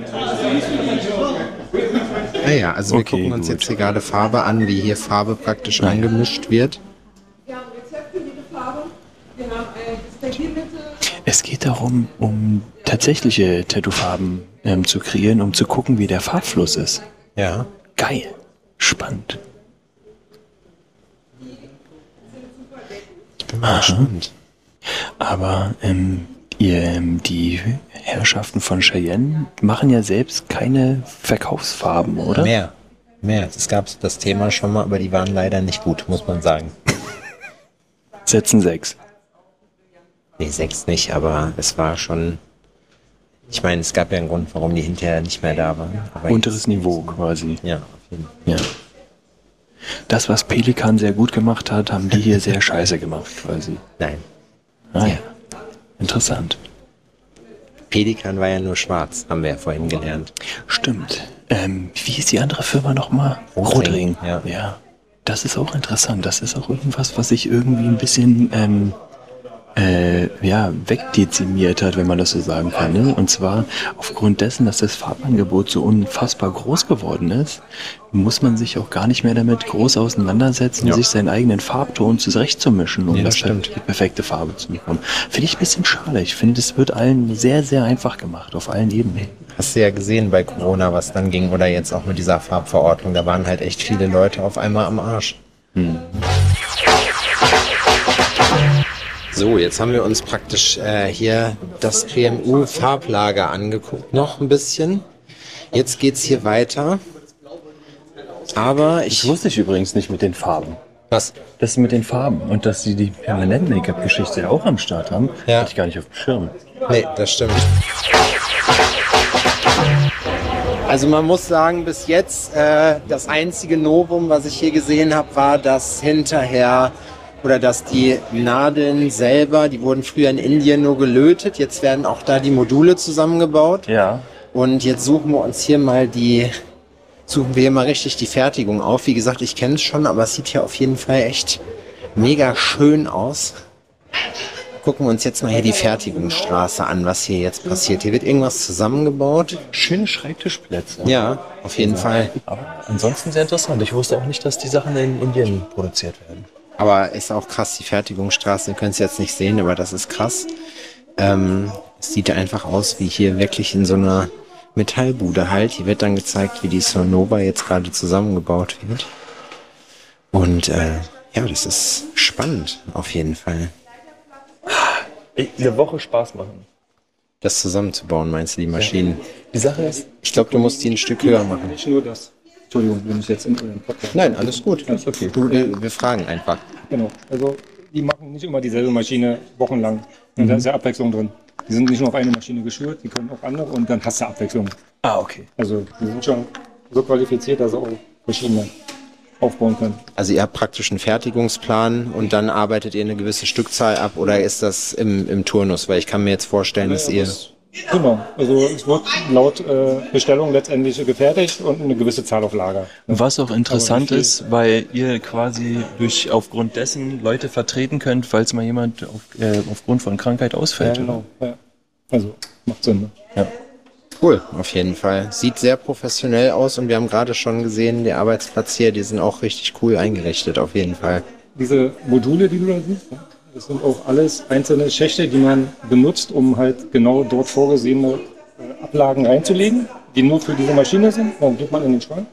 Naja, also wir Okay, gucken uns gut. jetzt hier gerade Farbe an, wie hier Farbe praktisch angemischt wird. Es geht darum, um tatsächliche Tattoo-Farben ähm, zu kreieren, um zu gucken, wie der Farbfluss ist. Ja. Geil. Spannend. Ich bin mal gespannt. Aber ähm, ihr, ähm, die Herrschaften von Cheyenne machen ja selbst keine Verkaufsfarben, oder? Mehr. Mehr. Es gab das Thema schon mal, aber die waren leider nicht gut, muss man sagen. Setzen sechs. Nee, sechs nicht, aber es war schon... Ich meine, es gab ja einen Grund, warum die hinterher nicht mehr da waren. Aber Unteres jetzt- Niveau quasi. Ja, auf jeden Fall. Ja. Das, was Pelikan sehr gut gemacht hat, haben die hier sehr scheiße gemacht quasi. Nein. Ah ja. Interessant. Pelikan war ja nur schwarz, haben wir ja vorhin gelernt. Stimmt. Ähm, wie ist die andere Firma nochmal? Rotring, Ja. ja. Das ist auch interessant. Das ist auch irgendwas, was sich irgendwie ein bisschen ähm, äh, ja, wegdezimiert hat, wenn man das so sagen kann. Ne? Und zwar aufgrund dessen, dass das Farbangebot so unfassbar groß geworden ist, muss man sich auch gar nicht mehr damit groß auseinandersetzen, Ja. sich seinen eigenen Farbton zurechtzumischen, um Ja, das das stimmt. die perfekte Farbe zu bekommen. Finde ich ein bisschen schade. Ich finde, es wird allen sehr, sehr einfach gemacht, auf allen Ebenen. Hast du ja gesehen bei Corona, was dann ging, oder jetzt auch mit dieser Farbverordnung. Da waren halt echt viele Leute auf einmal am Arsch. Hm. So, jetzt haben wir uns praktisch äh, hier das P M U-Farblager angeguckt, noch ein bisschen. Jetzt geht's hier weiter. Aber ich... Das wusste ich übrigens nicht mit den Farben. Was? Das mit den Farben und dass sie die Permanent-Make-up-Geschichte auch am Start haben, Ja. hatte ich gar nicht auf dem Schirm. Nee, das stimmt. Also man muss sagen, bis jetzt äh, das einzige Novum, was ich hier gesehen habe, war, dass hinterher oder dass die Nadeln selber, die wurden früher in Indien nur gelötet, jetzt werden auch da die Module zusammengebaut. Ja. Und jetzt suchen wir uns hier mal die, suchen wir hier mal richtig die Fertigung auf. Wie gesagt, ich kenne es schon, aber es sieht hier auf jeden Fall echt mega schön aus. Gucken wir uns jetzt mal hier die Fertigungsstraße an, was hier jetzt passiert. Hier wird irgendwas zusammengebaut. Schöne Schreibtischplätze. Ja, auf jeden ja. Fall. Aber ansonsten sehr interessant. Ich wusste auch nicht, dass die Sachen in Indien produziert werden. Aber ist auch krass, die Fertigungsstraße. Ihr könnt es jetzt nicht sehen, aber das ist krass. Ähm, es sieht einfach aus wie hier wirklich in so einer Metallbude halt. Hier wird dann gezeigt, wie die Sonova jetzt gerade zusammengebaut wird. Und äh, ja, das ist spannend auf jeden Fall. Eine Woche Spaß machen. Das zusammenzubauen, meinst du, die Maschinen? Ja. Die Sache ist... Ich glaube, du musst die ein Stück höher machen. Nicht nur das. Entschuldigung, wenn ich jetzt in eurem Podcast... Nein, alles gut. Alles okay. Du, wir, wir fragen einfach. Genau. Also, die machen nicht immer dieselbe Maschine wochenlang. Und mhm. da ist ja Abwechslung drin. Die sind nicht nur auf eine Maschine geschürt, die können auch andere und dann hast du Abwechslung. Ah, okay. Also, die sind schon so qualifiziert, dass sie auch verschiedene aufbauen können. Also ihr habt praktisch einen Fertigungsplan und dann arbeitet ihr eine gewisse Stückzahl ab oder ist das im, im Turnus? Weil ich kann mir jetzt vorstellen, dass ihr... Genau, also es wird laut äh, Bestellung letztendlich gefertigt und eine gewisse Zahl auf Lager. Was auch interessant ist, weil ihr quasi durch aufgrund dessen Leute vertreten könnt, falls mal jemand auf, äh, aufgrund von Krankheit ausfällt. Ja, genau. Ja. Also macht Sinn. Ne? Ja. Cool, auf jeden Fall. Sieht sehr professionell aus und wir haben gerade schon gesehen, der Arbeitsplatz hier, die sind auch richtig cool eingerichtet, auf jeden Fall. Diese Module, die du da siehst, das sind auch alles einzelne Schächte, die man benutzt, um halt genau dort vorgesehene Ablagen reinzulegen, die nur für diese Maschine sind. Dann geht man in den Schrank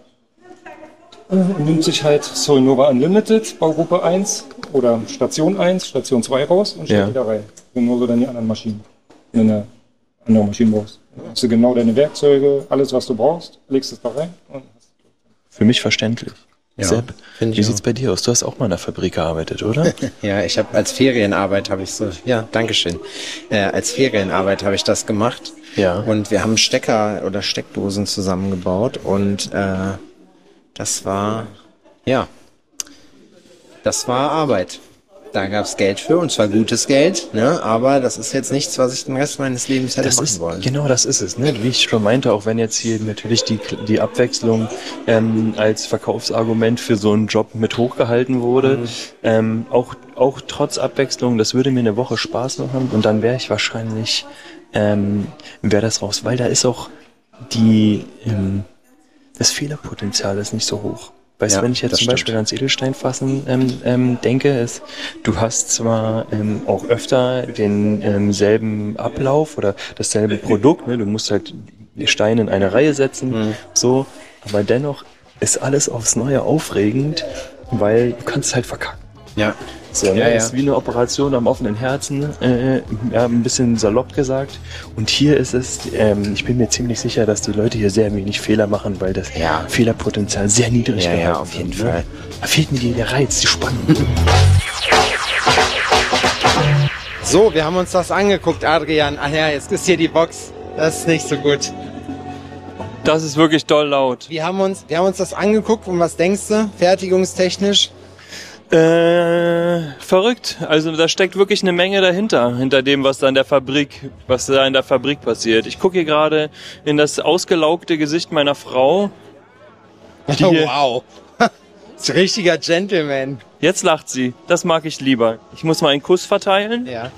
und nimmt sich halt Sonova Unlimited, Baugruppe eins oder Station eins, Station zwei raus und stellt Ja. die da rein. Genauso dann die anderen Maschinen, wenn du eine andere Maschine brauchst. Dann hast du genau deine Werkzeuge, alles was du brauchst, legst es da rein. Und Für mich verständlich. Ja, Sepp, find ich wie auch. sieht's bei dir aus? Du hast auch mal in der Fabrik gearbeitet, oder? Ja, ich habe als Ferienarbeit habe ich so, ja, Dankeschön. Äh, als Ferienarbeit habe ich das gemacht. Ja. Und wir haben Stecker oder Steckdosen zusammengebaut und äh, das war, ja, das war Arbeit. Da gab's Geld für und zwar gutes Geld, ne? Aber das ist jetzt nichts, was ich den Rest meines Lebens hätte Das machen ist, wollen. genau das ist es, ne? Wie ich schon meinte, auch wenn jetzt hier natürlich die, die Abwechslung ähm, als Verkaufsargument für so einen Job mit hochgehalten wurde, Mhm. ähm, auch, auch trotz Abwechslung, das würde mir eine Woche Spaß machen und dann wäre ich wahrscheinlich, ähm, wäre das raus, weil da ist auch die, ähm, das Fehlerpotenzial ist nicht so hoch. Weißt Ja, du, wenn ich jetzt das zum Beispiel ans Edelsteinfassen ähm, ähm, denke, ist, du hast zwar ähm, auch öfter den ähm, selben Ablauf oder dasselbe Produkt, ne? Du musst halt die Steine in eine Reihe setzen, Mhm. so, aber dennoch ist alles aufs Neue aufregend, weil du kannst halt verkacken. Ja. So, ne? Ja, ja. Das ist wie eine Operation am offenen Herzen, äh, ja, ein bisschen salopp gesagt. Und hier ist es, ähm, ich bin mir ziemlich sicher, dass die Leute hier sehr wenig Fehler machen, weil das Ja. Fehlerpotenzial sehr niedrig Ja, ja, gehalten auf jeden wird, ne? Fall. Da fehlt mir die, der Reiz, die Spannung. So, wir haben uns das angeguckt, Adrian. Ach ja, jetzt ist hier die Box. Das ist nicht so gut. Das ist wirklich doll laut. Wir haben uns, wir haben uns das angeguckt und was denkst du, fertigungstechnisch? Äh, verrückt. Also da steckt wirklich eine Menge dahinter, hinter dem, was da in der Fabrik, was da in der Fabrik passiert. Ich gucke hier gerade in das ausgelaugte Gesicht meiner Frau. Die Oh, hier- wow. Das ist ein richtiger Gentleman. Jetzt lacht sie. Das mag ich lieber. Ich muss mal einen Kuss verteilen. Ja.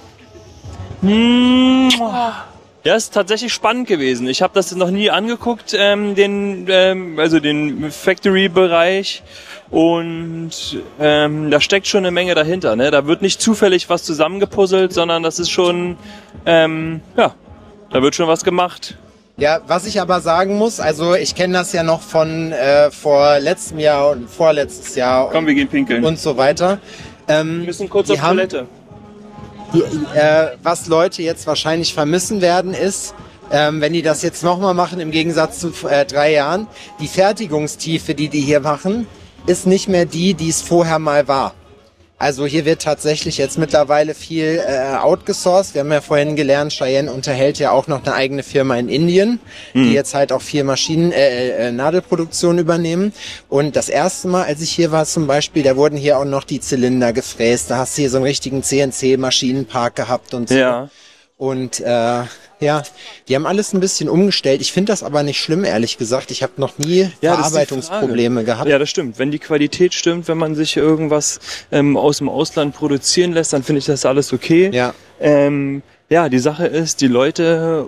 Ja, ist tatsächlich spannend gewesen. Ich habe das noch nie angeguckt, ähm, den, ähm, also den Factory-Bereich. Und ähm, da steckt schon eine Menge dahinter. Ne? Da wird nicht zufällig was zusammengepuzzelt, sondern das ist schon, ähm, ja, da wird schon was gemacht. Ja, was ich aber sagen muss, also ich kenne das ja noch von äh, vor letztem Jahr und vorletztes Jahr Komm, wir gehen pinkeln. und so weiter. Ähm, Wir müssen kurz die auf haben- Toilette. Die, äh, was Leute jetzt wahrscheinlich vermissen werden, ist, ähm, wenn die das jetzt nochmal machen, im Gegensatz zu äh, drei Jahren, die Fertigungstiefe, die die hier machen, ist nicht mehr die, die es vorher mal war. Also hier wird tatsächlich jetzt mittlerweile viel äh, outgesourced. Wir haben ja vorhin gelernt, Cheyenne unterhält ja auch noch eine eigene Firma in Indien, mhm. die jetzt halt auch viel Maschinen, äh, äh, Nadelproduktion übernehmen. Und das erste Mal, als ich hier war zum Beispiel, da wurden hier auch noch die Zylinder gefräst. Da hast du hier so einen richtigen C N C-Maschinenpark gehabt und so. Ja. Und äh, ja, die haben alles ein bisschen umgestellt. Ich finde das aber nicht schlimm, ehrlich gesagt. Ich habe noch nie ja, Verarbeitungsprobleme gehabt. Ja, das stimmt. Wenn die Qualität stimmt, wenn man sich irgendwas ähm, aus dem Ausland produzieren lässt, dann finde ich das alles okay. Ja. Ähm, ja, die Sache ist, die Leute...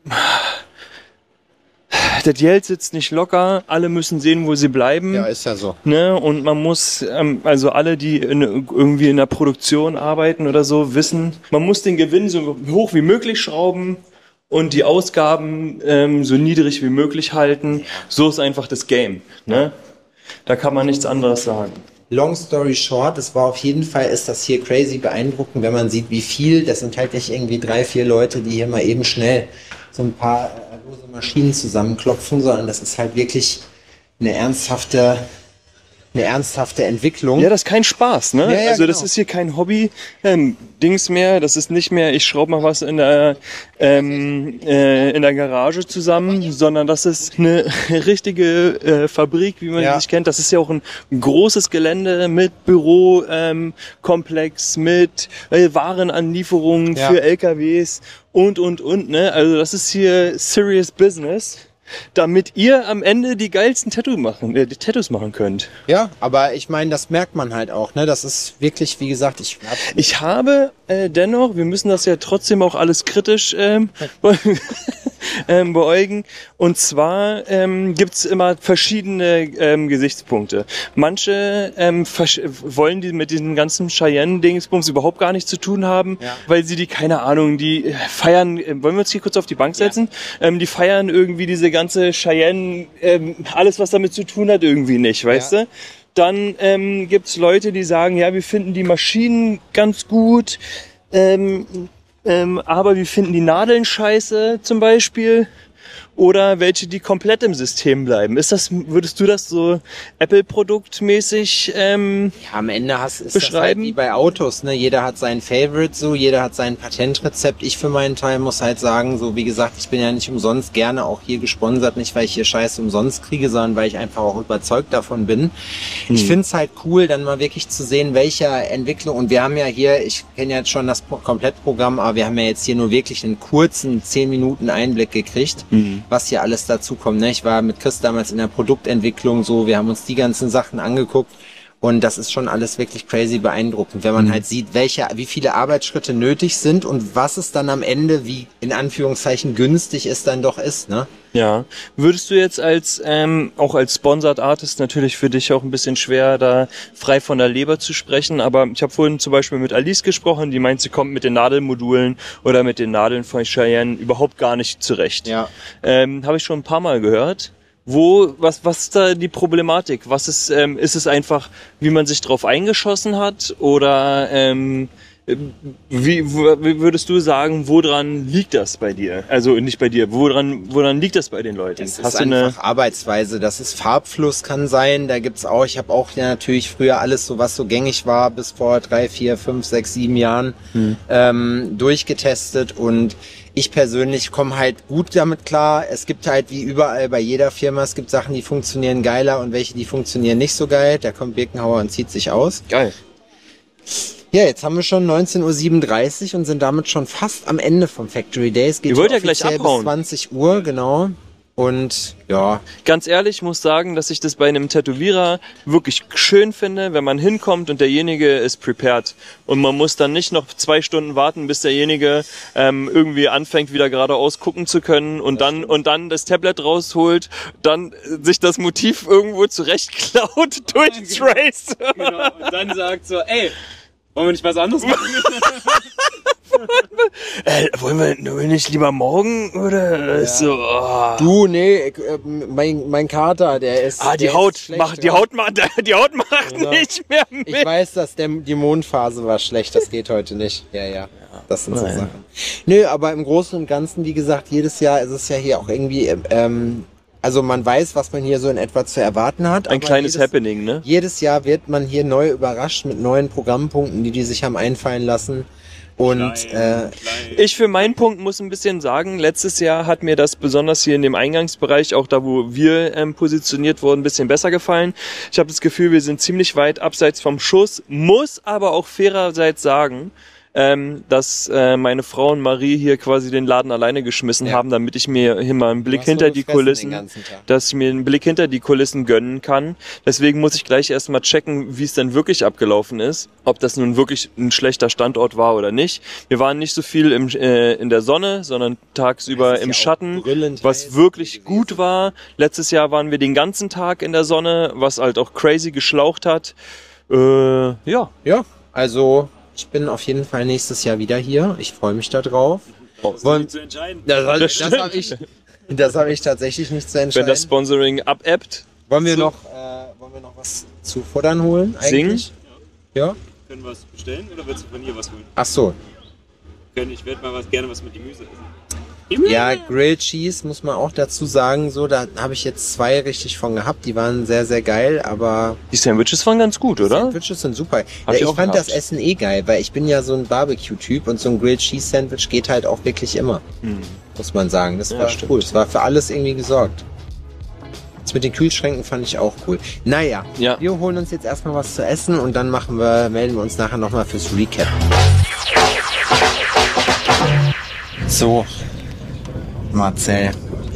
Das Geld sitzt nicht locker, alle müssen sehen, wo sie bleiben. Ja, ist ja so. Ne? Und man muss, ähm, also alle, die in, irgendwie in der Produktion arbeiten oder so, wissen, man muss den Gewinn so hoch wie möglich schrauben und die Ausgaben ähm, so niedrig wie möglich halten. So ist einfach das Game. Ne? Da kann man nichts anderes sagen. Long story short, es war auf jeden Fall, ist das hier crazy beeindruckend, wenn man sieht, wie viel, das sind halt nicht irgendwie drei, vier Leute, die hier mal eben schnell so ein paar äh, lose Maschinen zusammenklopfen, sondern das ist halt wirklich eine ernsthafte, eine ernsthafte Entwicklung. Ja, das ist kein Spaß, ne? Ja, ja, also genau. Das ist hier kein Hobby-Dings ähm, mehr. Das ist nicht mehr, ich schraube mal was in der ähm, äh, in der Garage zusammen, sondern das ist eine richtige äh, Fabrik, wie man Ja. die sich kennt. Das ist ja auch ein großes Gelände mit Bürokomplex, ähm, mit äh, Warenanlieferungen Ja. für L K Ws und und und. Ne? Also das ist hier serious business, damit ihr am Ende die geilsten Tattoo machen, äh, die Tattoos machen könnt. Ja, aber ich meine, das merkt man halt auch, ne? Das ist wirklich, wie gesagt, ich hab Ich habe äh, dennoch, wir müssen das ja trotzdem auch alles kritisch ähm, ähm, beäugen. Und zwar ähm, gibt's immer verschiedene ähm, Gesichtspunkte. Manche ähm, versch- wollen die mit diesem ganzen Cheyenne-Dingsbums überhaupt gar nichts zu tun haben, Ja. weil sie die, keine Ahnung, die äh, feiern, äh, wollen wir uns hier kurz auf die Bank setzen? Ja. Ähm, die feiern irgendwie diese ganze Cheyenne, ähm, alles was damit zu tun hat, irgendwie nicht, weißt Ja. du? Dann ähm, gibt's Leute, die sagen, ja, wir finden die Maschinen ganz gut, ähm, ähm, aber wir finden die Nadeln scheiße zum Beispiel. Oder welche, die komplett im System bleiben. Ist das, würdest du das so Apple-Produktmäßig ähm, Ja, am Ende hast, ist beschreiben? das halt wie bei Autos, ne? Jeder hat sein Favorite, so, jeder hat sein Patentrezept. Ich für meinen Teil muss halt sagen, so wie gesagt, ich bin ja nicht umsonst gerne auch hier gesponsert, nicht weil ich hier Scheiße umsonst kriege, sondern weil ich einfach auch überzeugt davon bin. Hm. Ich find's halt cool, dann mal wirklich zu sehen, welcher Entwicklung, und wir haben ja hier, ich kenne ja jetzt schon das Pro- Komplettprogramm, aber wir haben ja jetzt hier nur wirklich einen kurzen zehn Minuten Einblick gekriegt, Mhm. was hier alles dazu kommt. Ne? Ich war mit Chris damals in der Produktentwicklung, so, wir haben uns die ganzen Sachen angeguckt und das ist schon alles wirklich crazy beeindruckend, wenn man Mhm. halt sieht, welche, wie viele Arbeitsschritte nötig sind und was es dann am Ende, wie in Anführungszeichen günstig es dann doch ist, ne? Ja. Würdest du jetzt als, ähm, auch als Sponsored Artist, natürlich für dich auch ein bisschen schwer, da frei von der Leber zu sprechen, aber ich habe vorhin zum Beispiel mit Alice gesprochen, die meint, sie kommt mit den Nadelmodulen oder mit den Nadeln von Cheyenne überhaupt gar nicht zurecht. Ja. Ähm, habe ich schon ein paar Mal gehört. Wo, was, was ist da die Problematik? Was ist, ähm, ist es einfach, wie man sich drauf eingeschossen hat? Oder ähm, wie, wo, wie würdest du sagen, woran liegt das bei dir? Also nicht bei dir, woran, woran liegt das bei den Leuten? Das Hast ist du eine einfach Arbeitsweise, das ist Farbfluss, kann sein, da gibt's auch, ich habe auch ja natürlich früher alles so, was so gängig war, bis vor drei, vier, fünf, sechs, sieben Jahren Hm. ähm, durchgetestet und ich persönlich komme halt gut damit klar. Es gibt halt wie überall bei jeder Firma, es gibt Sachen, die funktionieren geiler und welche, die funktionieren nicht so geil. Da kommt Birkenhauer und zieht sich aus. Geil. Ja, jetzt haben wir schon neunzehn Uhr siebenunddreißig und sind damit schon fast am Ende vom Factory Day. Es geht Ihr wollt hier ja gleich offiziell abhauen. bis zwanzig Uhr, genau. Und ja, Ganz ehrlich, ich muss sagen, dass ich das bei einem Tätowierer wirklich schön finde, wenn man hinkommt und derjenige ist prepared. Und man muss dann nicht noch zwei Stunden warten, bis derjenige ähm, irgendwie anfängt, wieder geradeaus gucken zu können und dann und dann das Tablet rausholt, dann äh, sich das Motiv irgendwo zurechtklaut, durchtraced. Genau, und dann sagt so, ey, wollen wir nicht was anderes machen? äh, wollen wir wollen wir nicht lieber morgen oder Ja. so? Oh. du, nee, ich, äh, mein, mein Kater, der ist. Ah, die der Haut ist schlecht macht, die drauf. Haut macht, die Haut macht Genau. nicht mehr mit. Ich weiß, dass der, die Mondphase war schlecht, das geht heute nicht. Ja, ja, das sind so Nein. Sachen. Nö, aber im Großen und Ganzen, wie gesagt, jedes Jahr ist es ja hier auch irgendwie, ähm, Also man weiß, was man hier so in etwa zu erwarten hat. Ein kleines jedes, Happening, ne? Jedes Jahr wird man hier neu überrascht mit neuen Programmpunkten, die die sich haben einfallen lassen. Und äh, ich für meinen Punkt muss ein bisschen sagen, letztes Jahr hat mir das besonders hier in dem Eingangsbereich, auch da wo wir ähm, positioniert wurden, ein bisschen besser gefallen. Ich habe das Gefühl, wir sind ziemlich weit abseits vom Schuss, muss aber auch fairerseits sagen, ähm, dass äh, meine Frau und Marie hier quasi den Laden alleine geschmissen ja. haben, damit ich mir hier mal einen Blick hinter die Kulissen, dass ich mir einen Blick hinter die Kulissen gönnen kann. Deswegen muss ich gleich erstmal checken, wie es denn wirklich abgelaufen ist, ob das nun wirklich ein schlechter Standort war oder nicht. Wir waren nicht so viel im, äh, in der Sonne, sondern tagsüber im Schatten, was wirklich gut war. Letztes Jahr waren wir den ganzen Tag in der Sonne, was halt auch crazy geschlaucht hat. Äh, ja. Ja, also ich bin auf jeden Fall nächstes Jahr wieder hier. Ich freue mich da drauf. Das Wollen, zu entscheiden. Das, das, das habe ich, das hab ich tatsächlich nicht zu entscheiden. Wenn das Sponsoring abebbt. Wollen wir, so. noch, äh, wollen wir noch was zu futtern holen? Eigentlich? Singen? Ja. Können wir was bestellen oder willst du von hier was holen? Ach so. Ich werde mal was, gerne was mit Gemüse essen. Ja, Grilled Cheese muss man auch dazu sagen, so, da habe ich jetzt zwei richtig von gehabt, die waren sehr, sehr geil, aber... Die Sandwiches waren ganz gut, oder? Sandwiches sind super. Ja, ich ich fand gehabt. das Essen eh geil, weil ich bin ja so ein Barbecue-Typ und so ein Grilled Cheese Sandwich geht halt auch wirklich immer, hm. muss man sagen. Das ja, war stimmt. cool, es war für alles irgendwie gesorgt. Das mit den Kühlschränken fand ich auch cool. Naja, ja. wir holen uns jetzt erstmal was zu essen und dann machen wir, melden wir uns nachher nochmal fürs Recap. So, Marcel,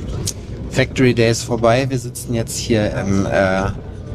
Factory Day ist vorbei. Wir sitzen jetzt hier im, äh,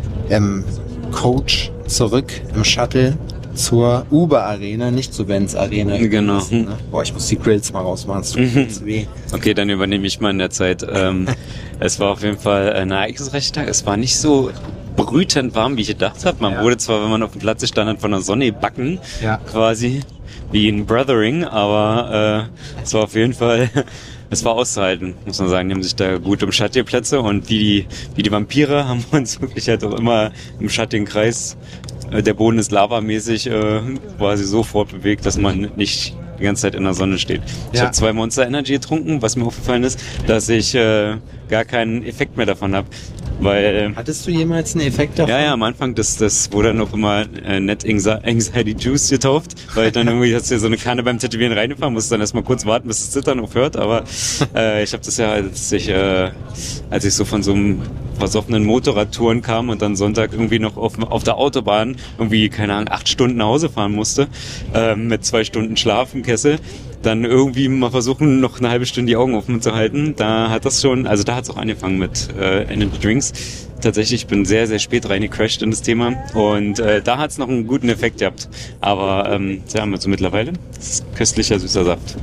im Coach zurück, im Shuttle zur Uber Arena, nicht zur Benz Arena. Genau. Müssen, ne? Boah, ich muss die Grills mal rausmachen, es tut mir zu weh. Okay, dann übernehme ich mal in der Zeit. Ähm, es war auf jeden Fall ein ereignisreicher Tag. Es war nicht so brütend warm, wie ich gedacht habe. Man ja. wurde zwar, wenn man auf dem Platz stand, hat von der Sonne gebacken, ja. quasi wie ein Brothering, aber äh, es war auf jeden Fall... Es war auszuhalten, muss man sagen. Die haben sich da gut um schattige Plätze und wie die, wie die Vampire haben uns wirklich halt auch immer im schattigen Kreis, äh, der Boden ist lavamäßig, äh, quasi so fortbewegt, dass man nicht die ganze Zeit in der Sonne steht. Ja. Ich habe zwei Monster Energy getrunken, was mir aufgefallen ist, dass ich äh, gar keinen Effekt mehr davon habe. Weil, hattest du jemals einen Effekt davon? Ja, ja, am Anfang, das, das wurde dann auch immer äh, Net Anxiety Juice getauft, weil dann irgendwie hast du ja so eine Kanne beim Tätowieren reingefahren, musst dann erstmal kurz warten, bis das Zittern aufhört, aber äh, ich habe das ja, als ich, äh, als ich so von so einem versoffenen Motorradtouren kam und dann Sonntag irgendwie noch auf, auf der Autobahn irgendwie, keine Ahnung, acht Stunden nach Hause fahren musste, äh, mit zwei Stunden Schlaf im Kessel, dann irgendwie mal versuchen, noch eine halbe Stunde die Augen offen zu halten. Da hat das schon, also da hat es auch angefangen mit äh, Energy Drinks. Tatsächlich, ich bin sehr, sehr spät reingecrashed in das Thema und äh, da hat es noch einen guten Effekt gehabt. Aber ähm, ja, also mittlerweile, das ist köstlicher, süßer Saft.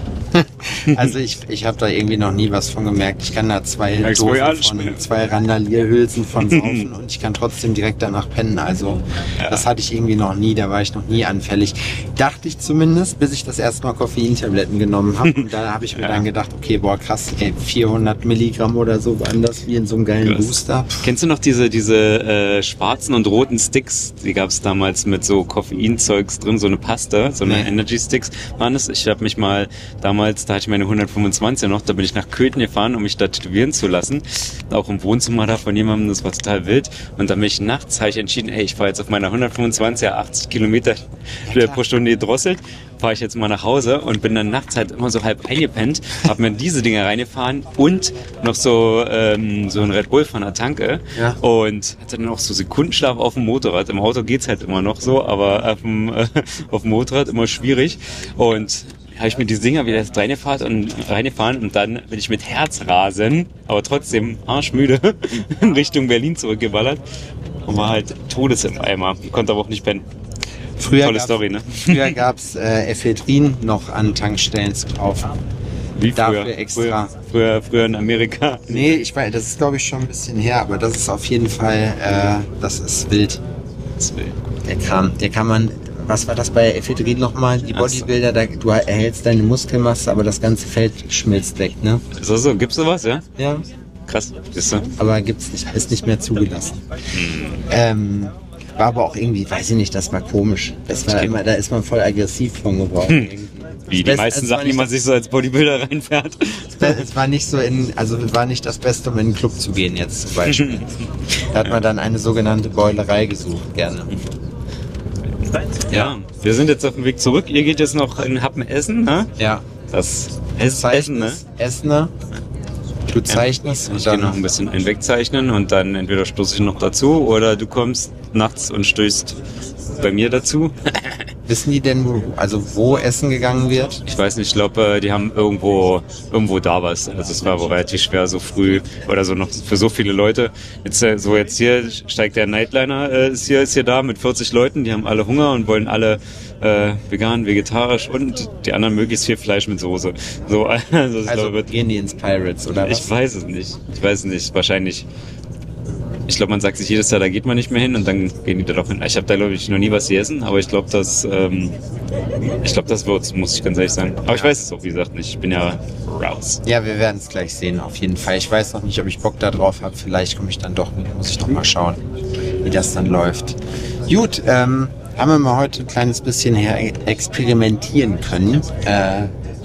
Also ich, ich habe da irgendwie noch nie was von gemerkt. Ich kann da zwei Dosen von, zwei Randalierhülsen von saufen und ich kann trotzdem direkt danach pennen. Also ja. das hatte ich irgendwie noch nie, da war ich noch nie anfällig. Dachte ich zumindest, bis ich das erste Mal Koffeintabletten genommen habe. Und da habe ich mir ja. dann gedacht, okay, boah krass, ey, vierhundert Milligramm oder so waren das wie in so einem geilen krass. Booster. Kennst du noch diese, diese äh, schwarzen und roten Sticks? Die gab es damals mit so Koffeinzeugs drin, so eine Paste, so eine nee. Energy Sticks waren es. Ich habe mich mal damals, da hatte ich meine hundertfünfundzwanzig noch, da bin ich nach Köthen gefahren, um mich da tätowieren zu lassen. Auch im Wohnzimmer da von jemandem, das war total wild. Und dann bin ich nachts, habe ich entschieden, ey, ich fahre jetzt auf meiner hundertfünfundzwanziger achtzig Kilometer ja, pro Stunde gedrosselt, fahre ich jetzt mal nach Hause und bin dann nachts halt immer so halb eingepennt, habe mir diese Dinger reingefahren und noch so ähm, so ein Red Bull von der Tanke ja. und hatte dann auch so Sekundenschlaf auf dem Motorrad. Im Auto geht's halt immer noch so, aber auf dem, äh, auf dem Motorrad immer schwierig. Und habe ich mir die Dinger wieder reingefahren und reingefahren und dann bin ich mit Herzrasen, aber trotzdem arschmüde, in Richtung Berlin zurückgeballert und war halt Todes im Eimer. Ich konnte aber auch nicht pennen. Früher Tolle Story, ne? Früher gab's äh, Ephedrin noch an Tankstellen zu kaufen. Wie Dafür früher? extra. Früher, früher, früher in Amerika. Nee, ich weiß, das ist glaube ich schon ein bisschen her, aber das ist auf jeden Fall, äh, das ist wild. Das ist wild. Der Kram, der kann man, was war das bei Ephedrin nochmal? Die Bodybuilder, da, du erhältst deine Muskelmasse, aber das ganze Feld schmilzt weg, ne? Ist das so? Gibt's sowas, ja? Ja. Krass, siehst du? Aber gibt's nicht, ist nicht mehr zugelassen. Hm. Ähm, war aber auch irgendwie, weiß ich nicht, das war komisch. Das war immer, da ist man voll aggressiv von geworden. Hm. Wie die meisten Sachen, die man sich so als Bodybuilder reinfährt. Es war nicht so in, also war nicht das Beste, um in den Club zu gehen jetzt zum Beispiel. Da hat man dann eine sogenannte Beulerei gesucht, gerne. Ja, wir sind jetzt auf dem Weg zurück. Ihr geht jetzt noch in Happen essen, ne? Ja. Das ist Essen, ne? Essen, ne? Du zeichnest ja, und ich dann gehe noch ein bisschen ein wegzeichnen und dann entweder stoße ich noch dazu oder du kommst nachts und stößt bei mir dazu. Wissen die denn, wo, also wo Essen gegangen wird? Ich weiß nicht, ich glaube, die haben irgendwo irgendwo da was. Also es war wohl relativ schwer, so früh oder so noch für so viele Leute. Jetzt äh, so jetzt hier steigt der Nightliner, äh, ist hier ist hier da mit vierzig Leuten, die haben alle Hunger und wollen alle äh, vegan, vegetarisch und die anderen möglichst viel Fleisch mit Soße. So, also also glaube, wird, gehen die ins Pirates oder was? Ich weiß es nicht. Ich weiß es nicht. Wahrscheinlich. Ich glaube, man sagt sich jedes Jahr, da geht man nicht mehr hin und dann gehen die da doch hin. Ich habe da, glaube ich, noch nie was gegessen, aber ich glaube, das, ähm, ich glaube, das wird's, muss ich ganz ehrlich sagen. Aber ich weiß es auch, wie gesagt, nicht. Ich bin ja raus. Ja, wir werden es gleich sehen, auf jeden Fall. Ich weiß noch nicht, ob ich Bock da drauf habe. Vielleicht komme ich dann doch mit. Muss ich noch mal schauen, wie das dann läuft. Gut, ähm, haben wir mal heute ein kleines bisschen her experimentieren können. Äh,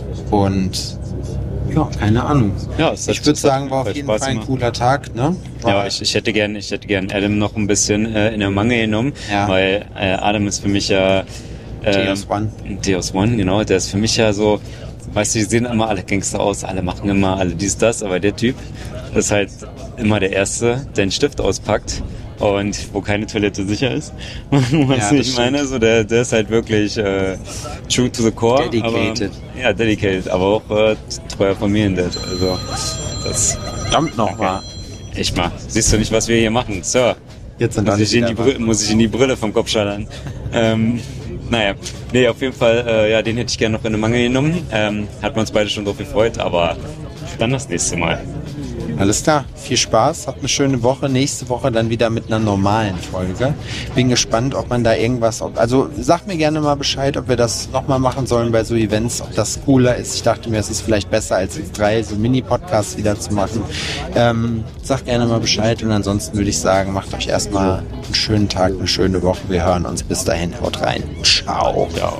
und ja, keine Ahnung. Ja, es hat, ich würde sagen, war auf jeden Spaß Fall ein gemacht. cooler Tag, ne? War Ja, ich, ich hätte gern, ich hätte gern Adam noch ein bisschen äh, in der Mangel genommen, Ja. weil äh, Adam ist für mich ja äh, Deus One. Deus One, genau. Der ist für mich ja so, weißt du, die sehen immer alle Gangster aus, alle machen immer alle dies, das, aber der Typ ist halt immer der Erste, der einen Stift auspackt und wo keine Toilette sicher ist. Weißt Ja, du, das ich stimmt. meine, so der, der ist halt wirklich äh, true to the core. Dedicated. Aber, ja, dedicated, aber auch äh, treuer Familiendad. Also das Verdammt noch mal. Echt mal. Siehst du nicht, was wir hier machen, Sir? Jetzt sind muss, alle ich in die wieder Brille, muss ich in die Brille vom Kopf schallern. ähm, naja, nee, auf jeden Fall, äh, ja, den hätte ich gerne noch in den Mangel genommen. Ähm, hat man uns beide schon drauf gefreut, aber dann das nächste Mal. Alles klar, viel Spaß, habt eine schöne Woche. Nächste Woche dann wieder mit einer normalen Folge. Bin gespannt, ob man da irgendwas, ob, also sagt mir gerne mal Bescheid, ob wir das nochmal machen sollen bei so Events, ob das cooler ist. Ich dachte mir, es ist vielleicht besser als jetzt drei so Mini-Podcasts wieder zu machen. Ähm, sagt gerne mal Bescheid und ansonsten würde ich sagen, macht euch erstmal einen schönen Tag, eine schöne Woche. Wir hören uns bis dahin. Haut rein. Ciao. Ciao.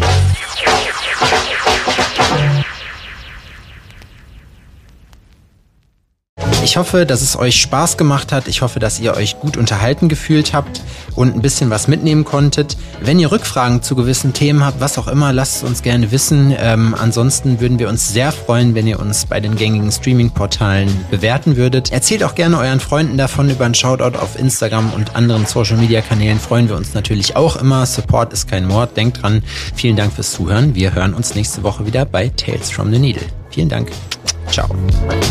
Ich hoffe, dass es euch Spaß gemacht hat. Ich hoffe, dass ihr euch gut unterhalten gefühlt habt und ein bisschen was mitnehmen konntet. Wenn ihr Rückfragen zu gewissen Themen habt, was auch immer, lasst es uns gerne wissen. Ähm, ansonsten würden wir uns sehr freuen, wenn ihr uns bei den gängigen Streaming-Portalen bewerten würdet. Erzählt auch gerne euren Freunden davon. Über einen Shoutout auf Instagram und anderen Social-Media-Kanälen freuen wir uns natürlich auch immer. Support ist kein Mord. Denkt dran. Vielen Dank fürs Zuhören. Wir hören uns nächste Woche wieder bei Tales from the Needle. Vielen Dank. Ciao.